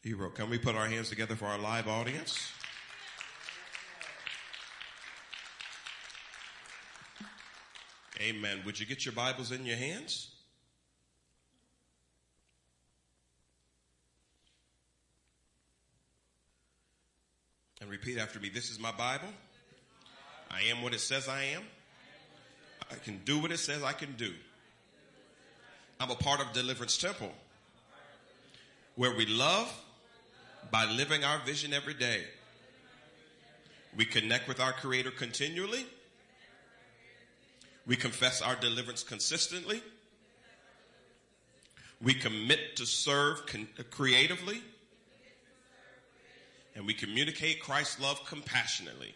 Hero, can we put our hands together for our live audience? Amen. Would you get your Bibles in your hands? And repeat after me. This is my Bible. I am what it says I am. I can do what it says I can do. I'm a part of Deliverance Temple, where we love by living our vision every day. We connect with our Creator continually. We confess our deliverance consistently. We commit to serve creatively. And we communicate Christ's love compassionately.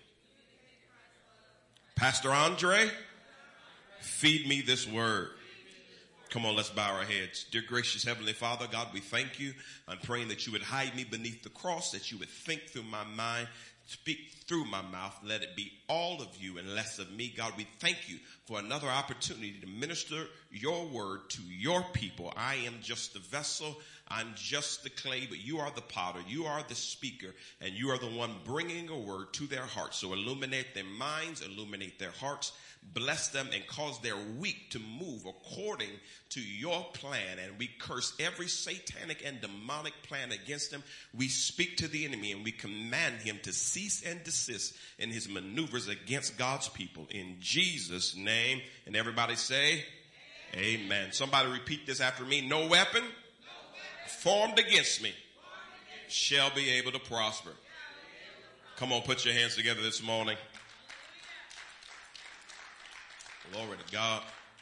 Pastor Andre, feed me this word. Come on, let's bow our heads. Dear gracious Heavenly Father, God, we thank you. I'm praying that you would hide me beneath the cross, that you would think through my mind, speak through my mouth. Let it be all of you and less of me. God, we thank you for another opportunity to minister your word to your people. I am just the vessel. I'm just the clay, but you are the potter. You are the speaker, and you are the one bringing a word to their hearts. So illuminate their minds, illuminate their hearts, bless them, and cause their week to move according to your plan. And we curse every satanic and demonic plan against them. We speak to the enemy and we command him to cease and desist in his maneuvers against God's people. In Jesus' name. And everybody say, amen. Somebody repeat this after me. No weapon formed against me shall be able to prosper. Come on, put your hands together this morning. Glory to God.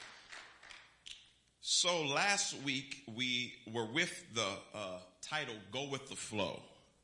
So last week we were with the title, Go with the Flow.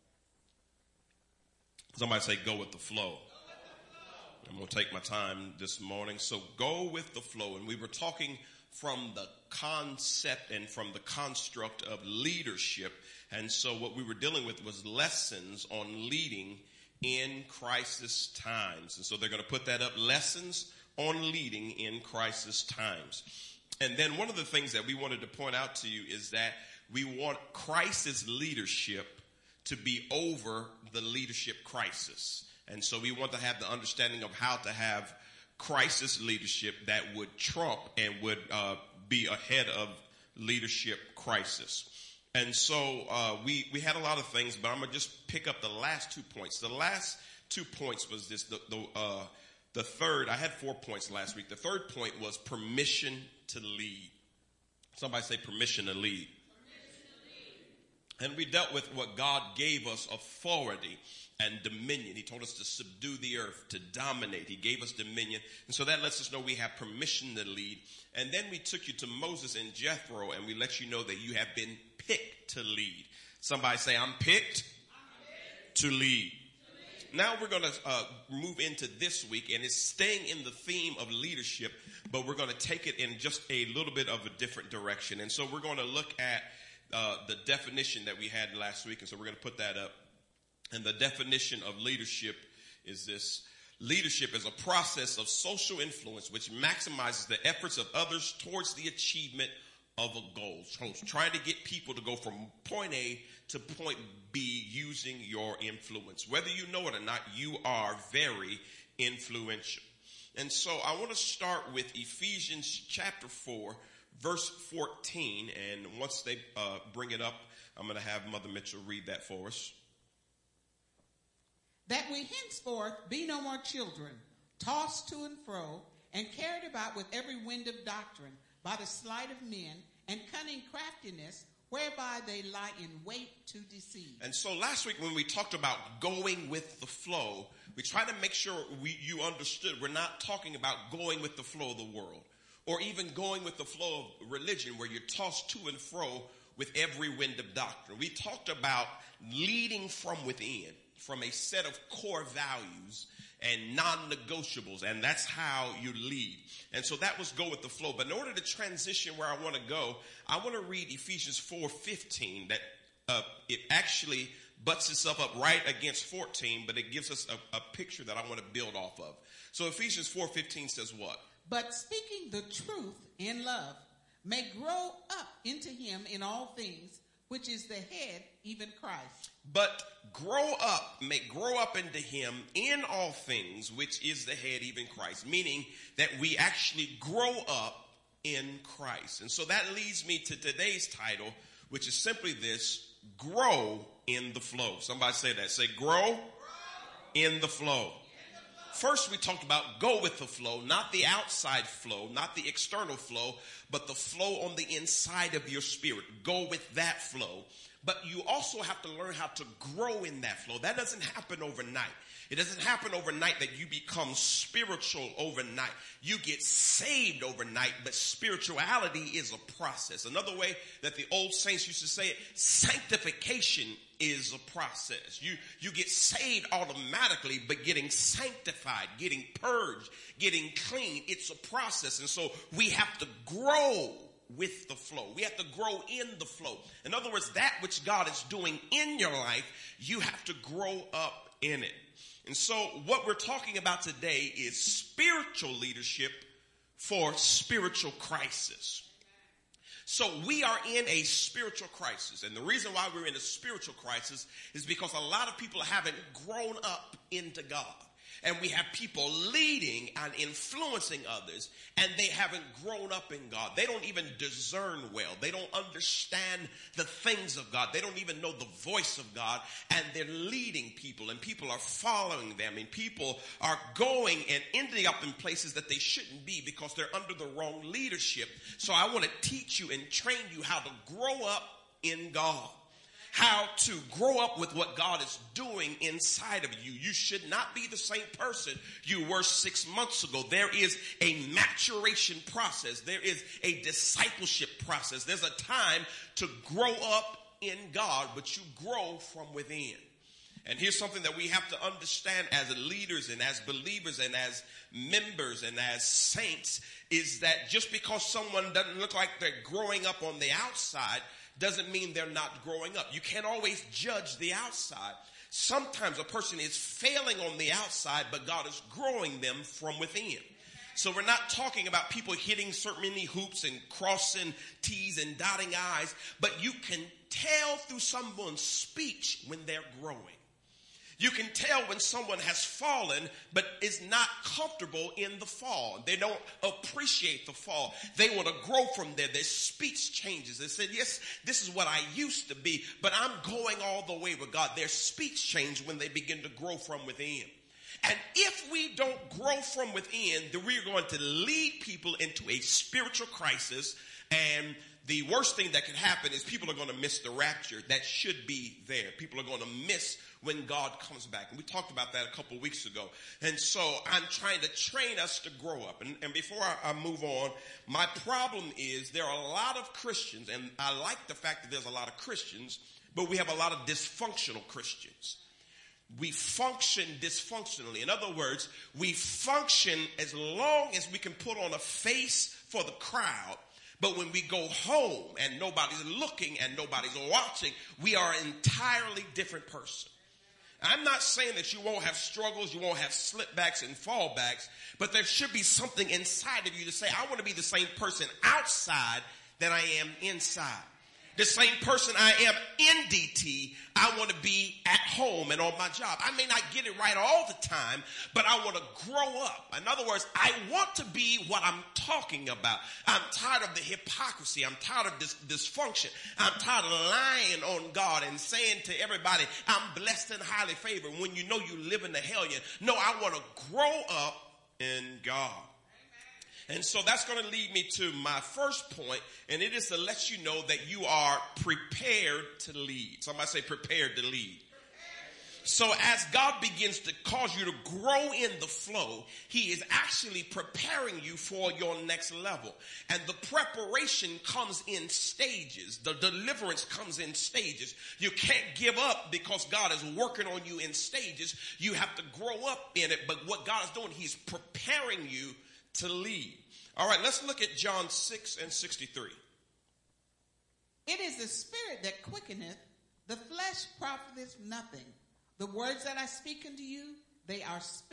Somebody say, go with the flow. I'm going to take my time this morning. So go with the flow. And we were talking from the concept and from the construct of leadership. And so what we were dealing with was lessons on leading in crisis times. And so they're going to put that up, lessons on leading in crisis times. And then one of the things that we wanted to point out to you is that we want crisis leadership to be over the leadership crisis. And so we want to have the understanding of how to have crisis leadership that would trump and would be ahead of leadership crisis. And so we had a lot of things, but I'm going to just pick up the last 2 points. The last 2 points was this, the third, I had 4 points last week. The third point was permission to lead. Somebody say permission to lead. And we dealt with what God gave us authority and dominion. He told us to subdue the earth, to dominate. He gave us dominion. And so that lets us know we have permission to lead. And then we took you to Moses and Jethro, and we let you know that you have been picked to lead. Somebody say, I'm picked to lead. Now we're going to move into this week, and it's staying in the theme of leadership, but we're going to take it in just a little bit of a different direction. And so we're going to look at the definition that we had last week, and so we're going to put that up. And the definition of leadership is this. Leadership is a process of social influence which maximizes the efforts of others towards the achievement of a goal. So trying to get people to go from point A to point B using your influence. Whether you know it or not, you are very influential. And so I want to start with Ephesians chapter 4, verse 14. And once they bring it up, I'm going to have Mother Mitchell read that for us. That we henceforth be no more children, tossed to and fro, and carried about with every wind of doctrine, by the sleight of men, and cunning craftiness, whereby they lie in wait to deceive. And so last week when we talked about going with the flow, we tried to make sure you understood we're not talking about going with the flow of the world, or even going with the flow of religion where you're tossed to and fro with every wind of doctrine. We talked about leading from within, from a set of core values and non-negotiables, and that's how you lead. And so that was go with the flow. But in order to transition where I want to go, I want to read Ephesians 4:15. That it actually butts itself up right against 14, but it gives us a picture that I want to build off of. So Ephesians 4:15 says what? But speaking the truth in love may grow up into him in all things, which is the head, even Christ. But grow up into him in all things, which is the head, even Christ. Meaning that we actually grow up in Christ. And so that leads me to today's title, which is simply this: grow in the flow. Somebody say that. Say grow in the flow. First, we talked about go with the flow, not the outside flow, not the external flow, but the flow on the inside of your spirit. Go with that flow. But you also have to learn how to grow in that flow. That doesn't happen overnight. It doesn't happen overnight that you become spiritual overnight. You get saved overnight, but spirituality is a process. Another way that the old saints used to say it, sanctification is a process. You get saved automatically, but getting sanctified, getting purged, getting clean, it's a process. And so we have to grow with the flow. We have to grow in the flow. In other words, that which God is doing in your life, you have to grow up in it. And so what we're talking about today is spiritual leadership for spiritual crisis. So we are in a spiritual crisis. And the reason why we're in a spiritual crisis is because a lot of people haven't grown up into God. And we have people leading and influencing others, and they haven't grown up in God. They don't even discern well. They don't understand the things of God. They don't even know the voice of God, and they're leading people, and people are following them, and people are going and ending up in places that they shouldn't be because they're under the wrong leadership. So I want to teach you and train you how to grow up in God. How to grow up with what God is doing inside of you. You should not be the same person you were 6 months ago. There is a maturation process. There is a discipleship process. There's a time to grow up in God, but you grow from within. And here's something that we have to understand as leaders and as believers and as members and as saints, is that just because someone doesn't look like they're growing up on the outside doesn't mean they're not growing up. You can't always judge the outside. Sometimes a person is failing on the outside, but God is growing them from within. So we're not talking about people hitting certain many hoops and crossing T's and dotting I's, but you can tell through someone's speech when they're growing. You can tell when someone has fallen, but is not comfortable in the fall. They don't appreciate the fall. They want to grow from there. Their speech changes. They said, yes, this is what I used to be, but I'm going all the way with God. Their speech changes when they begin to grow from within. And if we don't grow from within, then we're going to lead people into a spiritual crisis. And the worst thing that can happen is people are going to miss the rapture that should be there. People are going to miss when God comes back. And we talked about that a couple of weeks ago. And so I'm trying to train us to grow up. And before I move on, my problem is there are a lot of Christians, and I like the fact that there's a lot of Christians, but we have a lot of dysfunctional Christians. We function dysfunctionally. In other words, we function as long as we can put on a face for the crowd. But when we go home and nobody's looking and nobody's watching, we are an entirely different person. I'm not saying that you won't have struggles, you won't have slipbacks and fallbacks, but there should be something inside of you to say, I want to be the same person outside that I am inside. The same person I am in DT, I want to be at home and on my job. I may not get it right all the time, but I want to grow up. In other words, I want to be what I'm talking about. I'm tired of the hypocrisy. I'm tired of this dysfunction. I'm tired of lying on God and saying to everybody, I'm blessed and highly favored when you know you live in the hellion. No, I want to grow up in God. And so that's going to lead me to my first point, and it is to let you know that you are prepared to lead. Somebody say prepared to lead. So as God begins to cause you to grow in the flow, he is actually preparing you for your next level. And the preparation comes in stages. The deliverance comes in stages. You can't give up because God is working on you in stages. You have to grow up in it. But what God is doing, he's preparing you to lead. All right, let's look at John 6:63. It is the spirit that quickeneth, the flesh profiteth nothing. The words that I speak unto you, they are spirit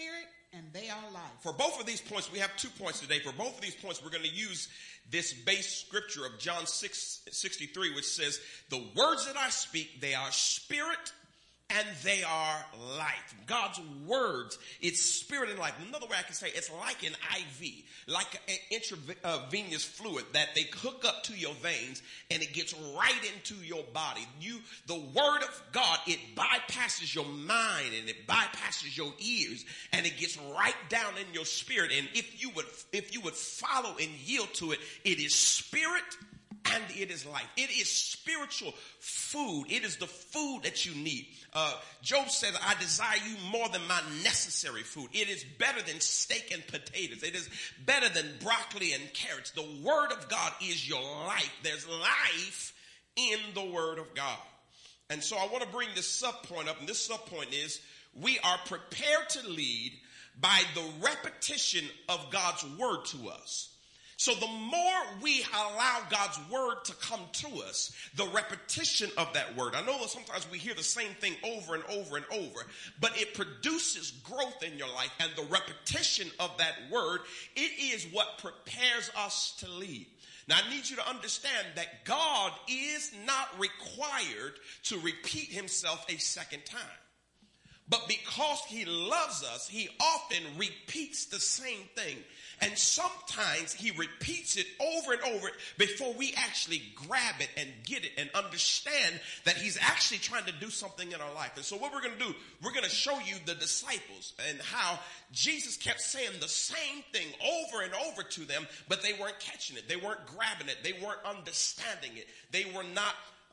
and they are life. For both of these points, we have 2 points today. For both of these points, we're going to use this base scripture of John 6:63, which says, the words that I speak, they are spirit and they are life. God's words, it's spirit and life. Another way I can say it's like an IV, like an intravenous fluid that they hook up to your veins and it gets right into your body. The word of God, it bypasses your mind and it bypasses your ears and it gets right down in your spirit. And if you would follow and yield to it, it is spirit and it is life. It is spiritual food. It is the food that you need. Job said, I desire you more than my necessary food. It is better than steak and potatoes. It is better than broccoli and carrots. The word of God is your life. There's life in the word of God. And so I want to bring this sub point up. And this sub point is, we are prepared to lead by the repetition of God's word to us. So the more we allow God's word to come to us, the repetition of that word. I know that sometimes we hear the same thing over and over and over, but it produces growth in your life. And the repetition of that word, it is what prepares us to lead. Now, I need you to understand that God is not required to repeat himself a second time. But because he loves us, he often repeats the same thing. And sometimes he repeats it over and over before we actually grab it and get it and understand that he's actually trying to do something in our life. And so what we're going to do, we're going to show you the disciples and how Jesus kept saying the same thing over and over to them, but they weren't catching it. They weren't grabbing it. They weren't understanding it. They were not,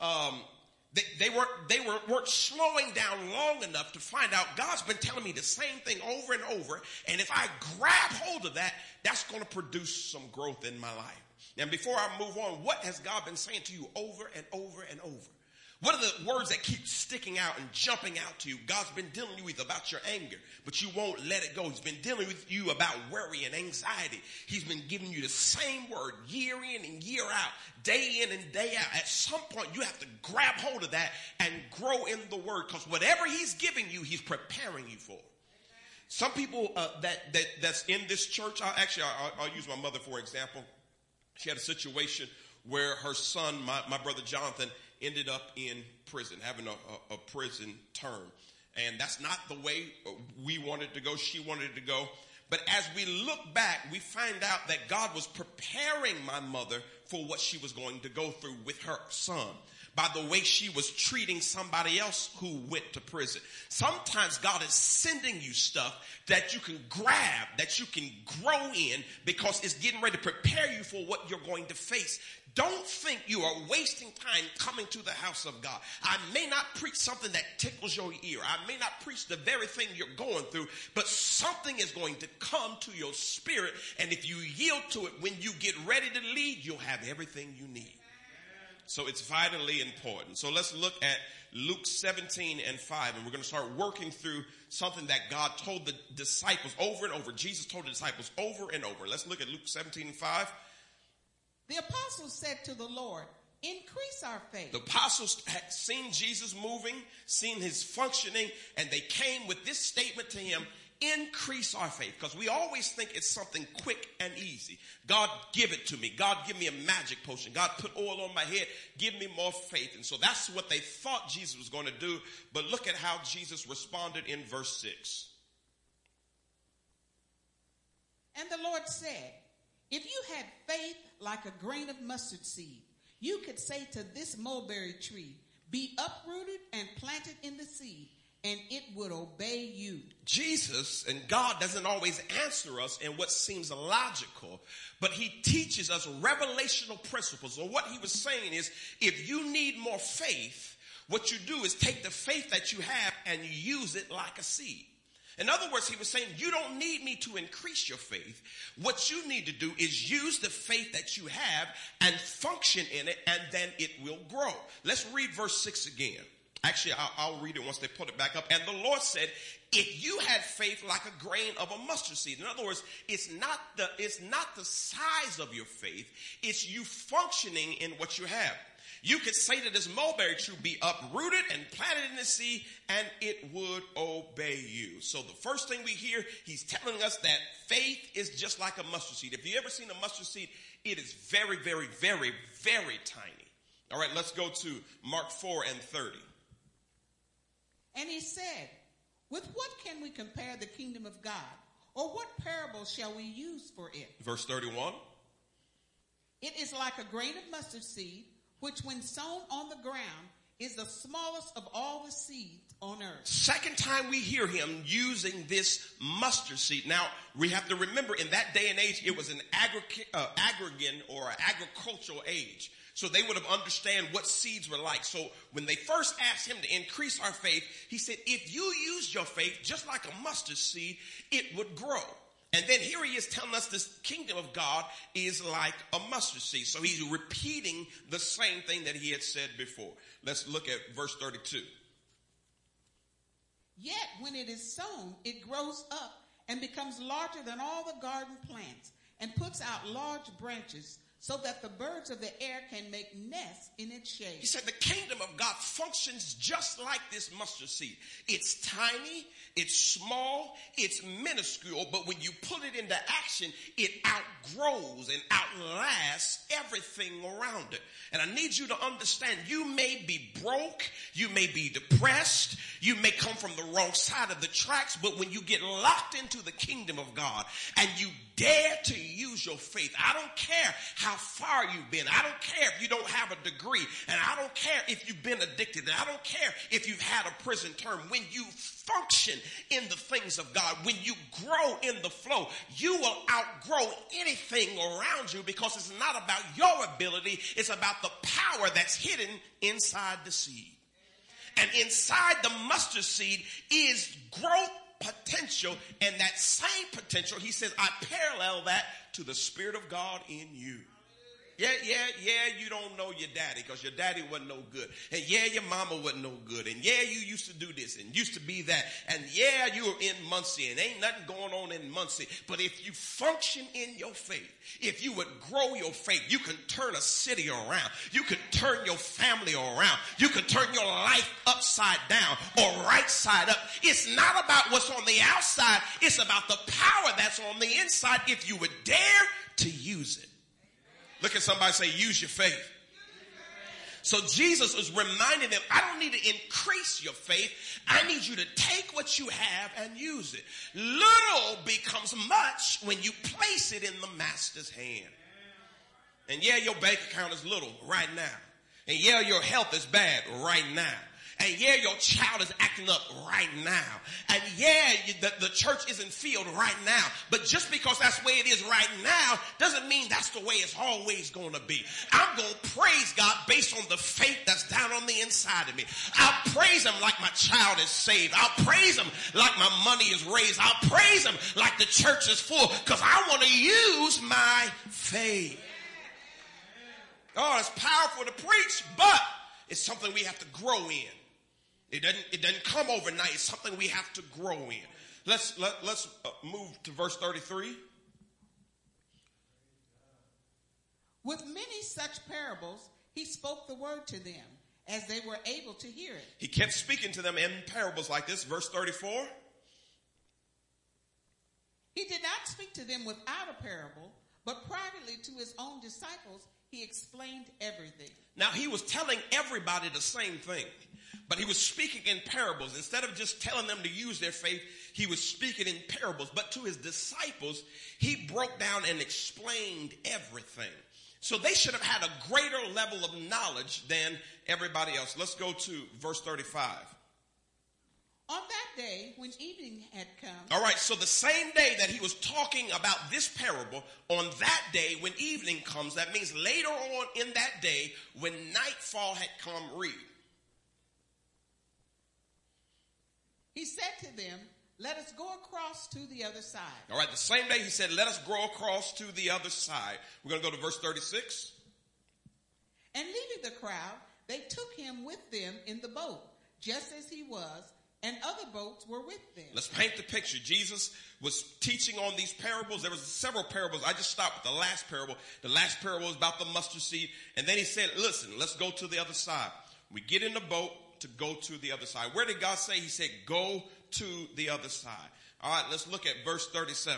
They weren't slowing down long enough to find out God's been telling me the same thing over and over. And if I grab hold of that, that's going to produce some growth in my life. And before I move on, what has God been saying to you over and over and over? What are the words that keep sticking out and jumping out to you? God's been dealing with you about your anger, but you won't let it go. He's been dealing with you about worry and anxiety. He's been giving you the same word year in and year out, day in and day out. At some point, you have to grab hold of that and grow in the word, because whatever he's giving you, he's preparing you for. Some people that's in this church, I'll use my mother for example. She had a situation where her son, my brother Jonathan, ended up in prison, having a prison term. And that's not the way we wanted to go. She wanted it to go. But as we look back, we find out that God was preparing my mother for what she was going to go through with her son by the way she was treating somebody else who went to prison. Sometimes God is sending you stuff that you can grab, that you can grow in, because it's getting ready to prepare you for what you're going to face. Don't think you are wasting time coming to the house of God. I may not preach something that tickles your ear. I may not preach the very thing you're going through, but something is going to come to your spirit. And if you yield to it, when you get ready to lead, you'll have everything you need. So it's vitally important. So let's look at Luke 17:5, and we're going to start working through something that God told the disciples over and over. Jesus told the disciples over and over. Let's look at Luke 17:5. The apostles said to the Lord, increase our faith. The apostles had seen Jesus moving, seen his functioning, and they came with this statement to him, increase our faith. Because we always think it's something quick and easy. God, give it to me. God, give me a magic potion. God, put oil on my head. Give me more faith. And so that's what they thought Jesus was going to do. But look at how Jesus responded in verse 6. And the Lord said, if you had faith like a grain of mustard seed, you could say to this mulberry tree, be uprooted and planted in the sea, and it would obey you. Jesus and God doesn't always answer us in what seems logical, but he teaches us revelational principles. So what he was saying is, if you need more faith, what you do is take the faith that you have and use it like a seed. In other words, he was saying, you don't need me to increase your faith. What you need to do is use the faith that you have and function in it, and then it will grow. Let's read verse 6 again. Actually, I'll read it once they put it back up. And the Lord said, if you had faith like a grain of a mustard seed. In other words, it's not the size of your faith. It's you functioning in what you have. You could say to this mulberry tree, be uprooted and planted in the sea, and it would obey you. So the first thing we hear, he's telling us that faith is just like a mustard seed. If you ever seen a mustard seed, it is very, very, very, very tiny. All right, let's go to Mark 4:30. And he said, with what can we compare the kingdom of God? Or what parable shall we use for it? Verse 31. It is like a grain of mustard seed, which when sown on the ground is the smallest of all the seeds on earth. Second time we hear him using this mustard seed. Now, we have to remember in that day and age, it was an agrarian or an agricultural age. So they would have understand what seeds were like. So when they first asked him to increase our faith, he said, if you use your faith just like a mustard seed, it would grow. And then here he is telling us this kingdom of God is like a mustard seed. So he's repeating the same thing that he had said before. Let's look at verse 32. Yet when it is sown, it grows up and becomes larger than all the garden plants and puts out large branches so that the birds of the air can make nests in its shade. He said the kingdom of God functions just like this mustard seed. It's tiny, it's small, it's minuscule, but when you put it into action, it outgrows and outlasts everything around it. And I need you to understand, you may be broke, you may be depressed, you may come from the wrong side of the tracks, but when you get locked into the kingdom of God and you dare to use your faith, I don't care how far you've been. I don't care if you don't have a degree, and I don't care if you've been addicted, and I don't care if you've had a prison term. When you function in the things of God, when you grow in the flow, you will outgrow anything around you because it's not about your ability. It's about the power that's hidden inside the seed. And inside the mustard seed is growth potential, and that same potential, he says, I parallel that to the Spirit of God in you. Yeah, you don't know your daddy because your daddy wasn't no good. And yeah, your mama wasn't no good. And yeah, you used to do this and used to be that. And yeah, you were in Muncie and ain't nothing going on in Muncie. But if you function in your faith, if you would grow your faith, you can turn a city around. You can turn your family around. You can turn your life upside down or right side up. It's not about what's on the outside. It's about the power that's on the inside if you would dare to use it. Look at somebody, say, use your faith. So Jesus is reminding them, I don't need to increase your faith. I need you to take what you have and use it. Little becomes much when you place it in the master's hand. And yeah, your bank account is little right now. And yeah, your health is bad right now. And yeah, your child is acting up right now. And yeah, the church isn't filled right now. But just because that's the way it is right now doesn't mean that's the way it's always going to be. I'm going to praise God based on the faith that's down on the inside of me. I'll praise him like my child is saved. I'll praise him like my money is raised. I'll praise him like the church is full because I want to use my faith. Oh, it's powerful to preach, but it's something we have to grow in. It doesn't come overnight. It's something we have to grow in. Let's move to verse 33. With many such parables, he spoke the word to them as they were able to hear it. He kept speaking to them in parables like this. Verse 34. He did not speak to them without a parable, but privately to his own disciples, he explained everything. Now, he was telling everybody the same thing, but he was speaking in parables. Instead of just telling them to use their faith, he was speaking in parables. But to his disciples, he broke down and explained everything. So they should have had a greater level of knowledge than everybody else. Let's go to verse 35. On that day, when evening had come. All right, so the same day that he was talking about this parable, on that day when evening comes, that means later on in that day when nightfall had come, read. He said to them, let us go across to the other side. All right, the same day he said, let us go across to the other side. We're going to go to verse 36. And leaving the crowd, they took him with them in the boat, just as he was, and other boats were with them. Let's paint the picture. Jesus was teaching on these parables. There was several parables. I just stopped with the last parable. The last parable was about the mustard seed. And then he said, listen, let's go to the other side. We get in the boat to go to the other side. Where did God say? He said, go to the other side. All right, let's look at verse 37.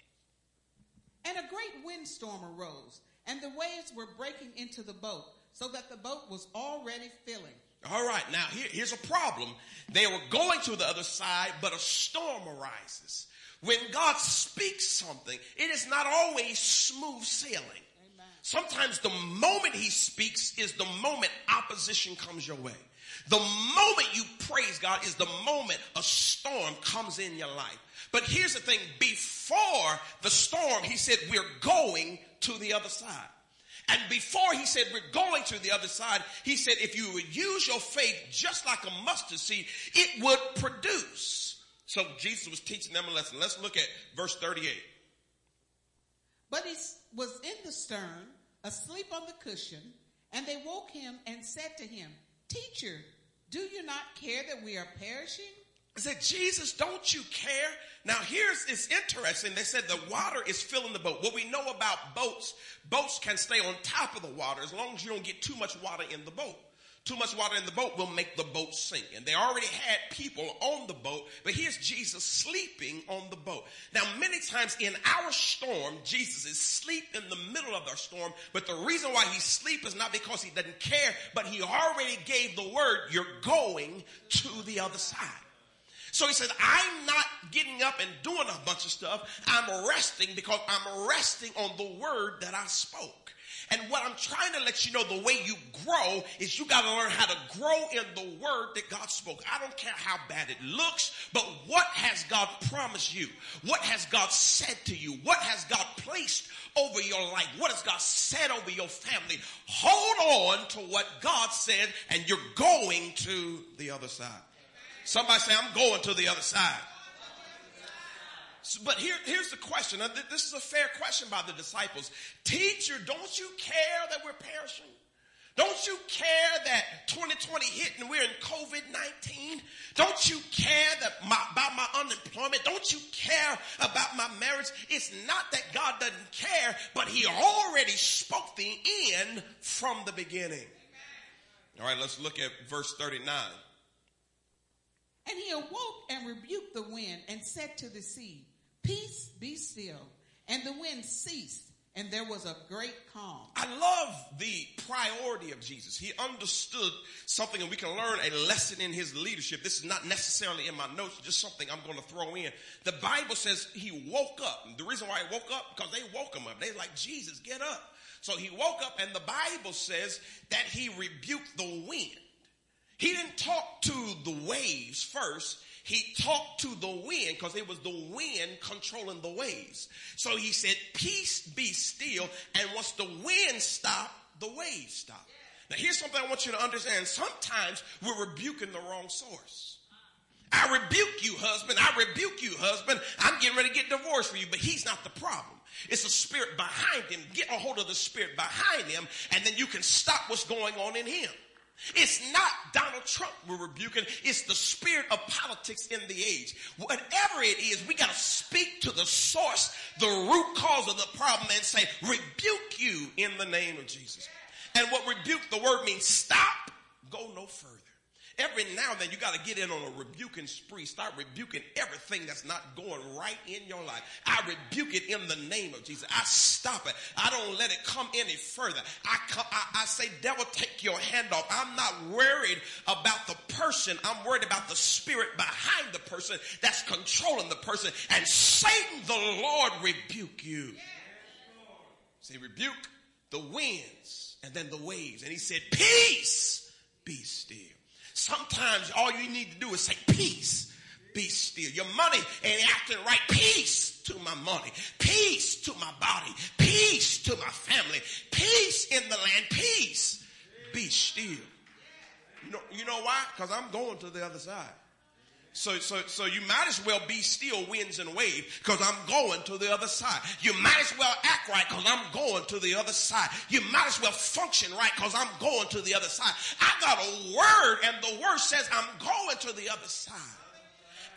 And a great windstorm arose, and the waves were breaking into the boat, so that the boat was already filling. All right, now here's a problem. They were going to the other side, but a storm arises. When God speaks something, it is not always smooth sailing. Amen. Sometimes the moment he speaks is the moment opposition comes your way. The moment you praise God is the moment a storm comes in your life. But here's the thing. Before the storm, he said, we're going to the other side. And before he said we're going to the other side, he said if you would use your faith just like a mustard seed, it would produce. So Jesus was teaching them a lesson. Let's look at verse 38. But he was in the stern, asleep on the cushion, and they woke him and said to him, Teacher, do you not care that we are perishing? I said, Jesus, don't you care? Now it's interesting. They said the water is filling the boat. What we know about boats can stay on top of the water as long as you don't get too much water in the boat. Too much water in the boat will make the boat sink. And they already had people on the boat, but here's Jesus sleeping on the boat. Now, many times in our storm, Jesus is asleep in the middle of our storm, but the reason why he's asleep is not because he doesn't care, but he already gave the word, you're going to the other side. So he said, I'm not getting up and doing a bunch of stuff. I'm resting because I'm resting on the word that I spoke. And what I'm trying to let you know, the way you grow is you got to learn how to grow in the word that God spoke. I don't care how bad it looks, but what has God promised you? What has God said to you? What has God placed over your life? What has God said over your family? Hold on to what God said, and you're going to the other side. Somebody say, I'm going to the other side. But here's the question. Now, this is a fair question by the disciples. Teacher, don't you care that we're perishing? Don't you care that 2020 hit and we're in COVID-19? Don't you care about my unemployment? Don't you care about my marriage? It's not that God doesn't care, but he already spoke the end from the beginning. All right, let's look at verse 39. And he awoke and rebuked the wind and said to the sea, Peace, be still. And the wind ceased, and there was a great calm. I love the priority of Jesus. He understood something, and we can learn a lesson in his leadership. This is not necessarily in my notes, just something I'm going to throw in. The Bible says he woke up. And the reason why he woke up, because they woke him up. They're like, Jesus, get up. So he woke up, and the Bible says that he rebuked the wind. He didn't talk to the waves first. He talked to the wind because it was the wind controlling the waves. So he said, peace, be still. And once the wind stopped, the waves stopped. Now here's something I want you to understand. Sometimes we're rebuking the wrong source. I rebuke you, husband. I rebuke you, husband. I'm getting ready to get divorced for you, but he's not the problem. It's the spirit behind him. Get a hold of the spirit behind him, and then you can stop what's going on in him. It's not Donald Trump we're rebuking. It's the spirit of politics in the age. Whatever it is, we got to speak to the source, the root cause of the problem, and say, rebuke you in the name of Jesus. And what rebuke, the word means stop, go no further. Every now and then you got to get in on a rebuking spree. Start rebuking everything that's not going right in your life. I rebuke it in the name of Jesus. I stop it. I don't let it come any further. I say, devil, take your hand off. I'm not worried about the person. I'm worried about the spirit behind the person that's controlling the person. And Satan, the Lord, rebuke you. Say, rebuke the winds and then the waves. And he said, peace, be still. Sometimes all you need to do is say, peace, be still. Your money ain't acting right. Peace to my money. Peace to my body. Peace to my family. Peace in the land. Peace, be still. You know why? Because I'm going to the other side. So you might as well be still, winds and waves, because I'm going to the other side. You might as well act right because I'm going to the other side. You might as well function right because I'm going to the other side. I got a word, and the word says I'm going to the other side.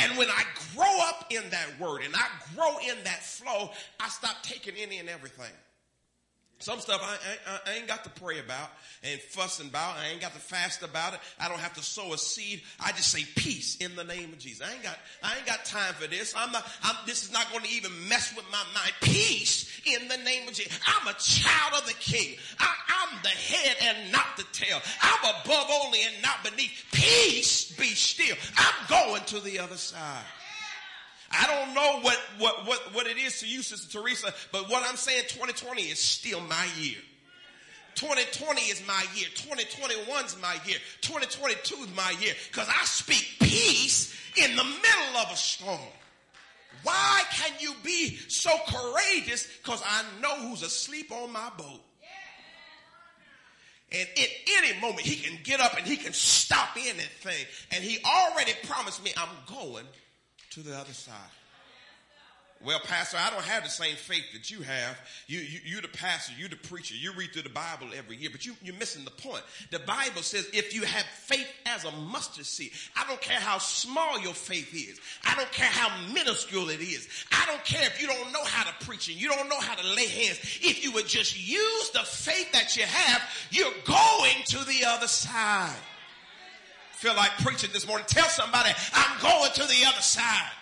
And when I grow up in that word and I grow in that flow, I stop taking any and everything. Some stuff I ain't got to pray about and fussing about. I ain't got to fast about it. I don't have to sow a seed. I just say peace in the name of Jesus. I ain't got time for this. This is not going to even mess with my mind. Peace in the name of Jesus. I'm a child of the King. I'm the head and not the tail. I'm above only and not beneath. Peace be still. I'm going to the other side. I don't know what it is to you, Sister Teresa, but what I'm saying, 2020 is still my year. 2020 is my year. 2021 is my year. 2022 is my year. Because I speak peace in the middle of a storm. Why can you be so courageous? Because I know who's asleep on my boat. And at any moment, he can get up and he can stop anything. And he already promised me I'm going to the other side. Well, Pastor, I don't have the same faith that you have. You're the pastor, you're the preacher, you read through the Bible every year, but you're missing the point. The Bible says if you have faith as a mustard seed, I don't care how small your faith is. I don't care how minuscule it is. I don't care if you don't know how to preach and you don't know how to lay hands. If you would just use the faith that you have, you're going to the other side. Feel like preaching this morning. Tell somebody, I'm going to the other side.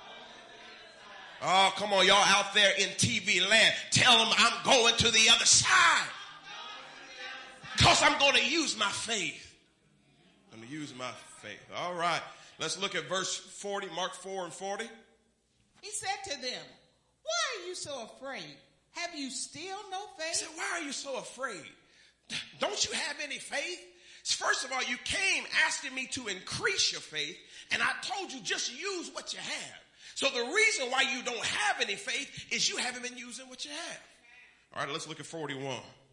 Oh, come on, y'all out there in TV land. Tell them I'm going to the other side. Because I'm going to use my faith. I'm going to use my faith. All right. Let's look at verse 40, Mark 4 and 40. He said to them, why are you so afraid? Have you still no faith? He said, why are you so afraid? Don't you have any faith? First of all, you came asking me to increase your faith, and I told you just use what you have. So the reason why you don't have any faith is you haven't been using what you have. All right, let's look at 41.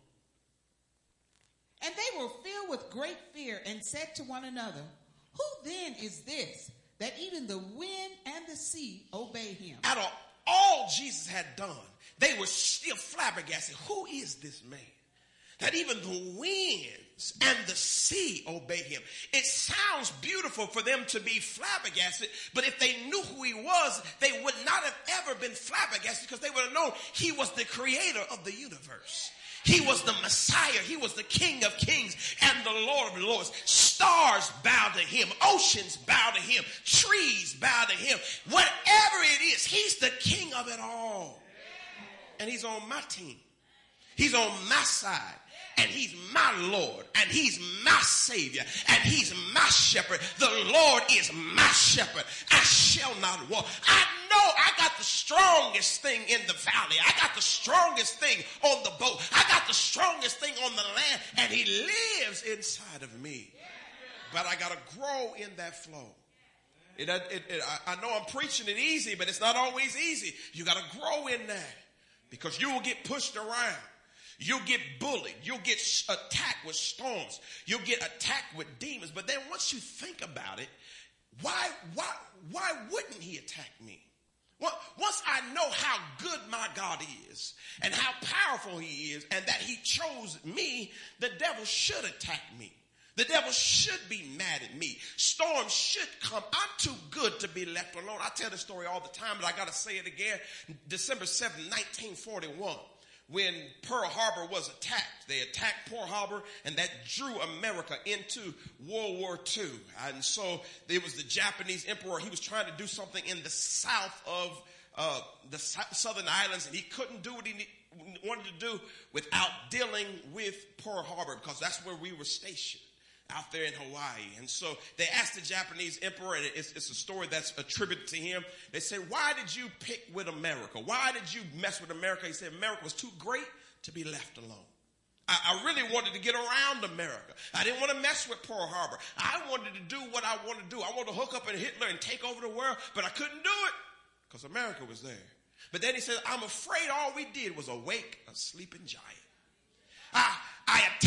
And they were filled with great fear and said to one another, who then is this, that even the wind and the sea obey him? Out of all Jesus had done, they were still flabbergasted. Who is this man? That even the winds and the sea obey him. It sounds beautiful for them to be flabbergasted, but if they knew who he was, they would not have ever been flabbergasted because they would have known he was the creator of the universe. He was the Messiah. He was the King of Kings and the Lord of Lords. Stars bow to him. Oceans bow to him. Trees bow to him. Whatever it is, he's the King of it all. And he's on my team. He's on my side. And he's my Lord, and he's my Savior, and he's my shepherd. The Lord is my shepherd. I shall not walk. I know I got the strongest thing in the valley. I got the strongest thing on the boat. I got the strongest thing on the land, and he lives inside of me. But I got to grow in that flow. I know I'm preaching it easy, but it's not always easy. You got to grow in that because you will get pushed around. You'll get bullied. You'll get attacked with storms. You'll get attacked with demons. But then once you think about it, why wouldn't he attack me? Well, once I know how good my God is and how powerful he is and that he chose me, the devil should attack me. The devil should be mad at me. Storms should come. I'm too good to be left alone. I tell this story all the time, but I got to say it again. December 7th, 1941. When Pearl Harbor was attacked, they attacked Pearl Harbor, and that drew America into World War II. And so it was the Japanese emperor. He was trying to do something in the south of the southern islands, and he couldn't do what he wanted to do without dealing with Pearl Harbor because that's where we were stationed. Out there in Hawaii. And so they asked the Japanese emperor, and it's a story that's attributed to him. They said, why did you pick with America? Why did you mess with America? He said, America was too great to be left alone. I really wanted to get around America. I didn't want to mess with Pearl Harbor. I wanted to do what I wanted to do. I wanted to hook up with Hitler and take over the world, but I couldn't do it because America was there. But then he said, I'm afraid all we did was awake a sleeping giant. I attacked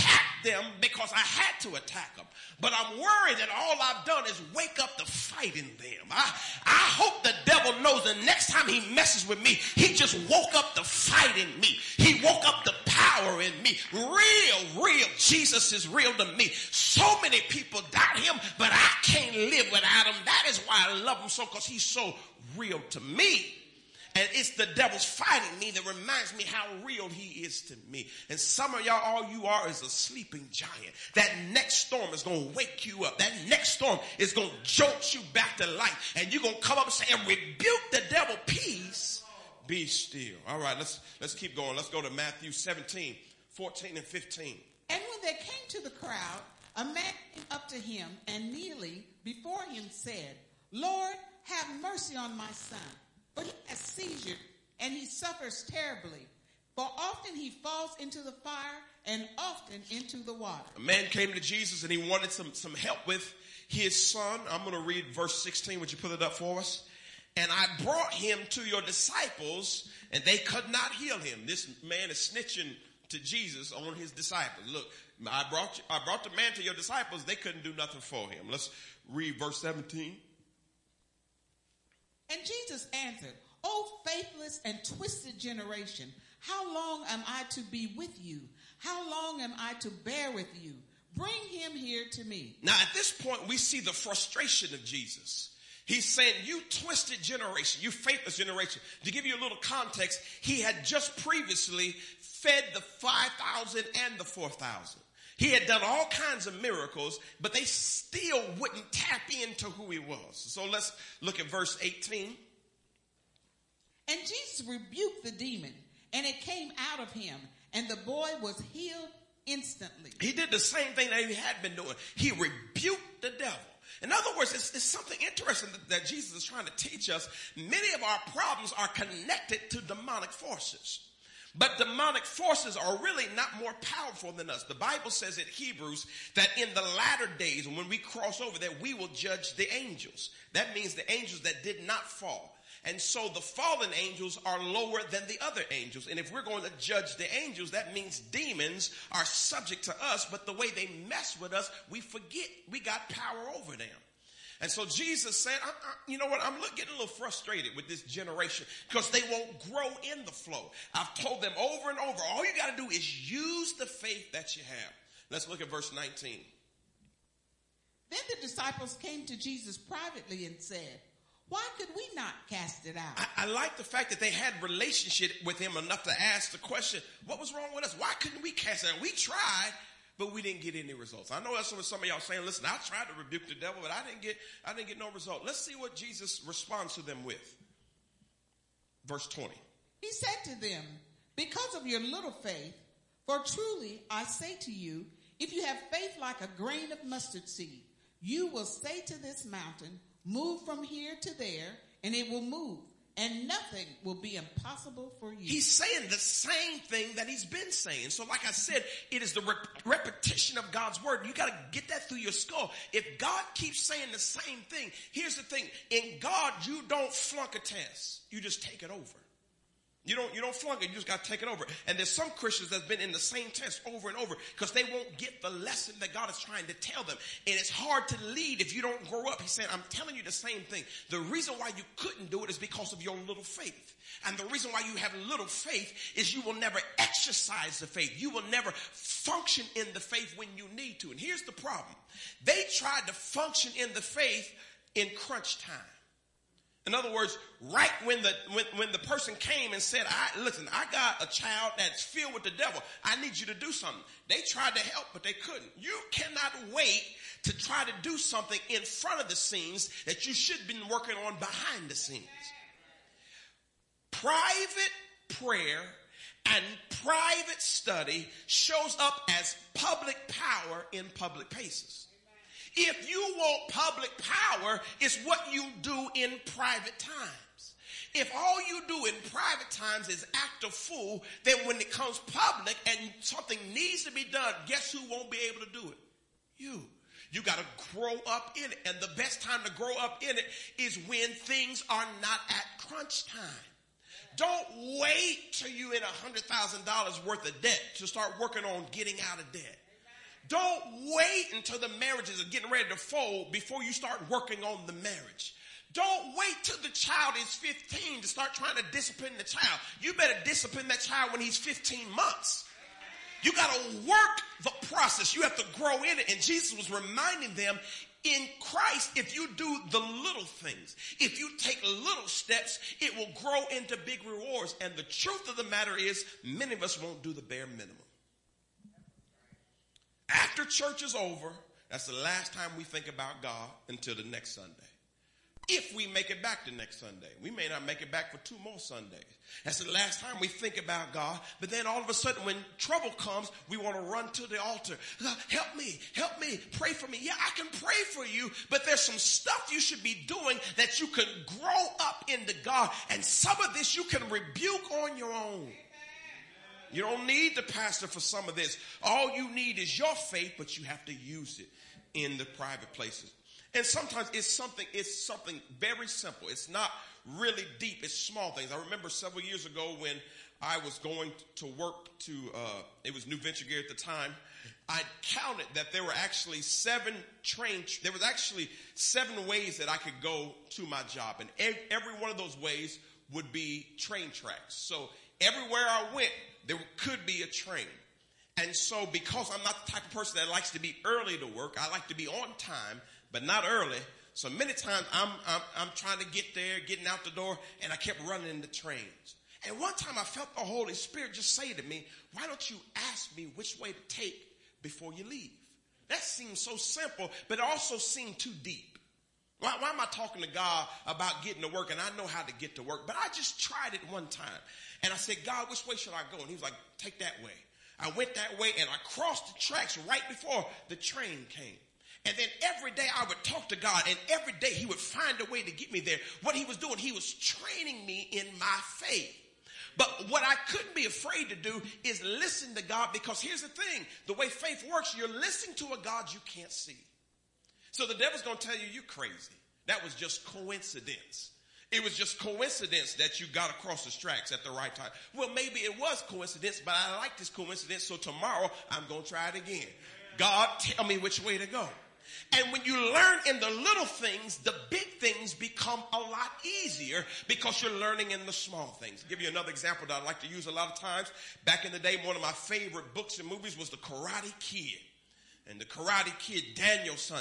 them because I had to attack them. But I'm worried that all I've done is wake up the fight in them. I hope the devil knows the next time he messes with me, he just woke up the fight in me. He woke up the power in me. Real. Jesus is real to me. So many people doubt him, but I can't live without him. That is why I love him so, because he's so real to me. And it's the devil's fighting me that reminds me how real he is to me. And some of y'all, all you are is a sleeping giant. That next storm is going to wake you up. That next storm is going to jolt you back to life. And you're going to come up and say, and rebuke the devil, peace, be still. All right, let's keep going. Let's go to Matthew 17, 14 and 15. And when they came to the crowd, a man came up to him and kneeling before him said, Lord, have mercy on my son. But he has seizure, and he suffers terribly. For often he falls into the fire, and often into the water. A man came to Jesus, and he wanted some help with his son. I'm going to read verse 16. Would you put it up for us? And I brought him to your disciples, and they could not heal him. This man is snitching to Jesus on his disciples. Look, I brought the man to your disciples. They couldn't do nothing for him. Let's read verse 17. And Jesus answered, O faithless and twisted generation, how long am I to be with you? How long am I to bear with you? Bring him here to me. Now at this point, we see the frustration of Jesus. He's saying, you twisted generation, you faithless generation. To give you a little context, he had just previously fed the 5,000 and the 4,000. He had done all kinds of miracles, but they still wouldn't tap into who he was. So let's look at verse 18. And Jesus rebuked the demon, and it came out of him, and the boy was healed instantly. He did the same thing that he had been doing. He rebuked the devil. In other words, it's something interesting that Jesus is trying to teach us. Many of our problems are connected to demonic forces. But demonic forces are really not more powerful than us. The Bible says in Hebrews that in the latter days, when we cross over, that we will judge the angels. That means the angels that did not fall. And so the fallen angels are lower than the other angels. And if we're going to judge the angels, that means demons are subject to us. But the way they mess with us, we forget we got power over them. And so Jesus said, you know what, I'm getting a little frustrated with this generation because they won't grow in the flow. I've told them over and over, all you got to do is use the faith that you have. Let's look at verse 19. Then the disciples came to Jesus privately and said, why could we not cast it out? I like the fact that they had relationship with him enough to ask the question, what was wrong with us? Why couldn't we cast it out? We tried, but we didn't get any results. I know that's what some of y'all saying, listen, I tried to rebuke the devil, but I didn't get no result. Let's see what Jesus responds to them with. Verse 20. He said to them, because of your little faith, for truly I say to you, if you have faith like a grain of mustard seed, you will say to this mountain, move from here to there, and it will move. And nothing will be impossible for you. He's saying the same thing that he's been saying. So like I said, it is the repetition of God's word. You got to get that through your skull. If God keeps saying the same thing, here's the thing. In God, you don't flunk a test. You just take it over. You don't flunk it. You just got to take it over. And there's some Christians that's been in the same test over and over because they won't get the lesson that God is trying to tell them. And it's hard to lead if you don't grow up. He's saying, I'm telling you the same thing. The reason why you couldn't do it is because of your little faith. And the reason why you have little faith is you will never exercise the faith. You will never function in the faith when you need to. And here's the problem. They tried to function in the faith in crunch time. In other words, right when the person came and said, listen, I got a child that's filled with the devil. I need you to do something. They tried to help, but they couldn't. You cannot wait to try to do something in front of the scenes that you should have been working on behind the scenes. Private prayer and private study shows up as public power in public places. If you want public power, it's what you do in private times. If all you do in private times is act a fool, then when it comes public and something needs to be done, guess who won't be able to do it? You. You got to grow up in it. And the best time to grow up in it is when things are not at crunch time. Don't wait till you're in $100,000 worth of debt to start working on getting out of debt. Don't wait until the marriages are getting ready to fold before you start working on the marriage. Don't wait till the child is 15 to start trying to discipline the child. You better discipline that child when he's 15 months. You got to work the process. You have to grow in it. And Jesus was reminding them, in Christ, if you do the little things, if you take little steps, it will grow into big rewards. And the truth of the matter is, many of us won't do the bare minimum. After church is over, that's the last time we think about God until the next Sunday. If we make it back the next Sunday. We may not make it back for 2 more Sundays. That's the last time we think about God. But then all of a sudden when trouble comes, we want to run to the altar. Help me, pray for me. Yeah, I can pray for you, but there's some stuff you should be doing that you can grow up into God. And some of this you can rebuke on your own. You don't need the pastor for some of this. All you need is your faith, but you have to use it in the private places. And sometimes it's something very simple. It's not really deep. It's small things. I remember several years ago when I was going to work it was New Venture Gear at the time. I counted that there were actually 7 ways that I could go to my job. And every one of those ways would be train tracks. So everywhere I went, there could be a train. And so because I'm not the type of person that likes to be early to work, I like to be on time, but not early. So many times I'm trying to get there, getting out the door, and I kept running into trains. And one time I felt the Holy Spirit just say to me, why don't you ask me which way to take before you leave? That seems so simple, but it also seemed too deep. Why am I talking to God about getting to work, and I know how to get to work? But I just tried it one time. And I said, God, which way should I go? And he was like, take that way. I went that way, and I crossed the tracks right before the train came. And then every day I would talk to God, and every day he would find a way to get me there. What he was doing, he was training me in my faith. But what I couldn't be afraid to do is listen to God, because here's the thing. The way faith works, you're listening to a God you can't see. So the devil's going to tell you, you're crazy. That was just coincidence. It was just coincidence that you got across the tracks at the right time. Well, maybe it was coincidence, but I like this coincidence, so tomorrow I'm going to try it again. God, tell me which way to go. And when you learn in the little things, the big things become a lot easier because you're learning in the small things. I'll give you another example that I like to use a lot of times. Back in the day, one of my favorite books and movies was The Karate Kid. And the Karate Kid, Daniel's son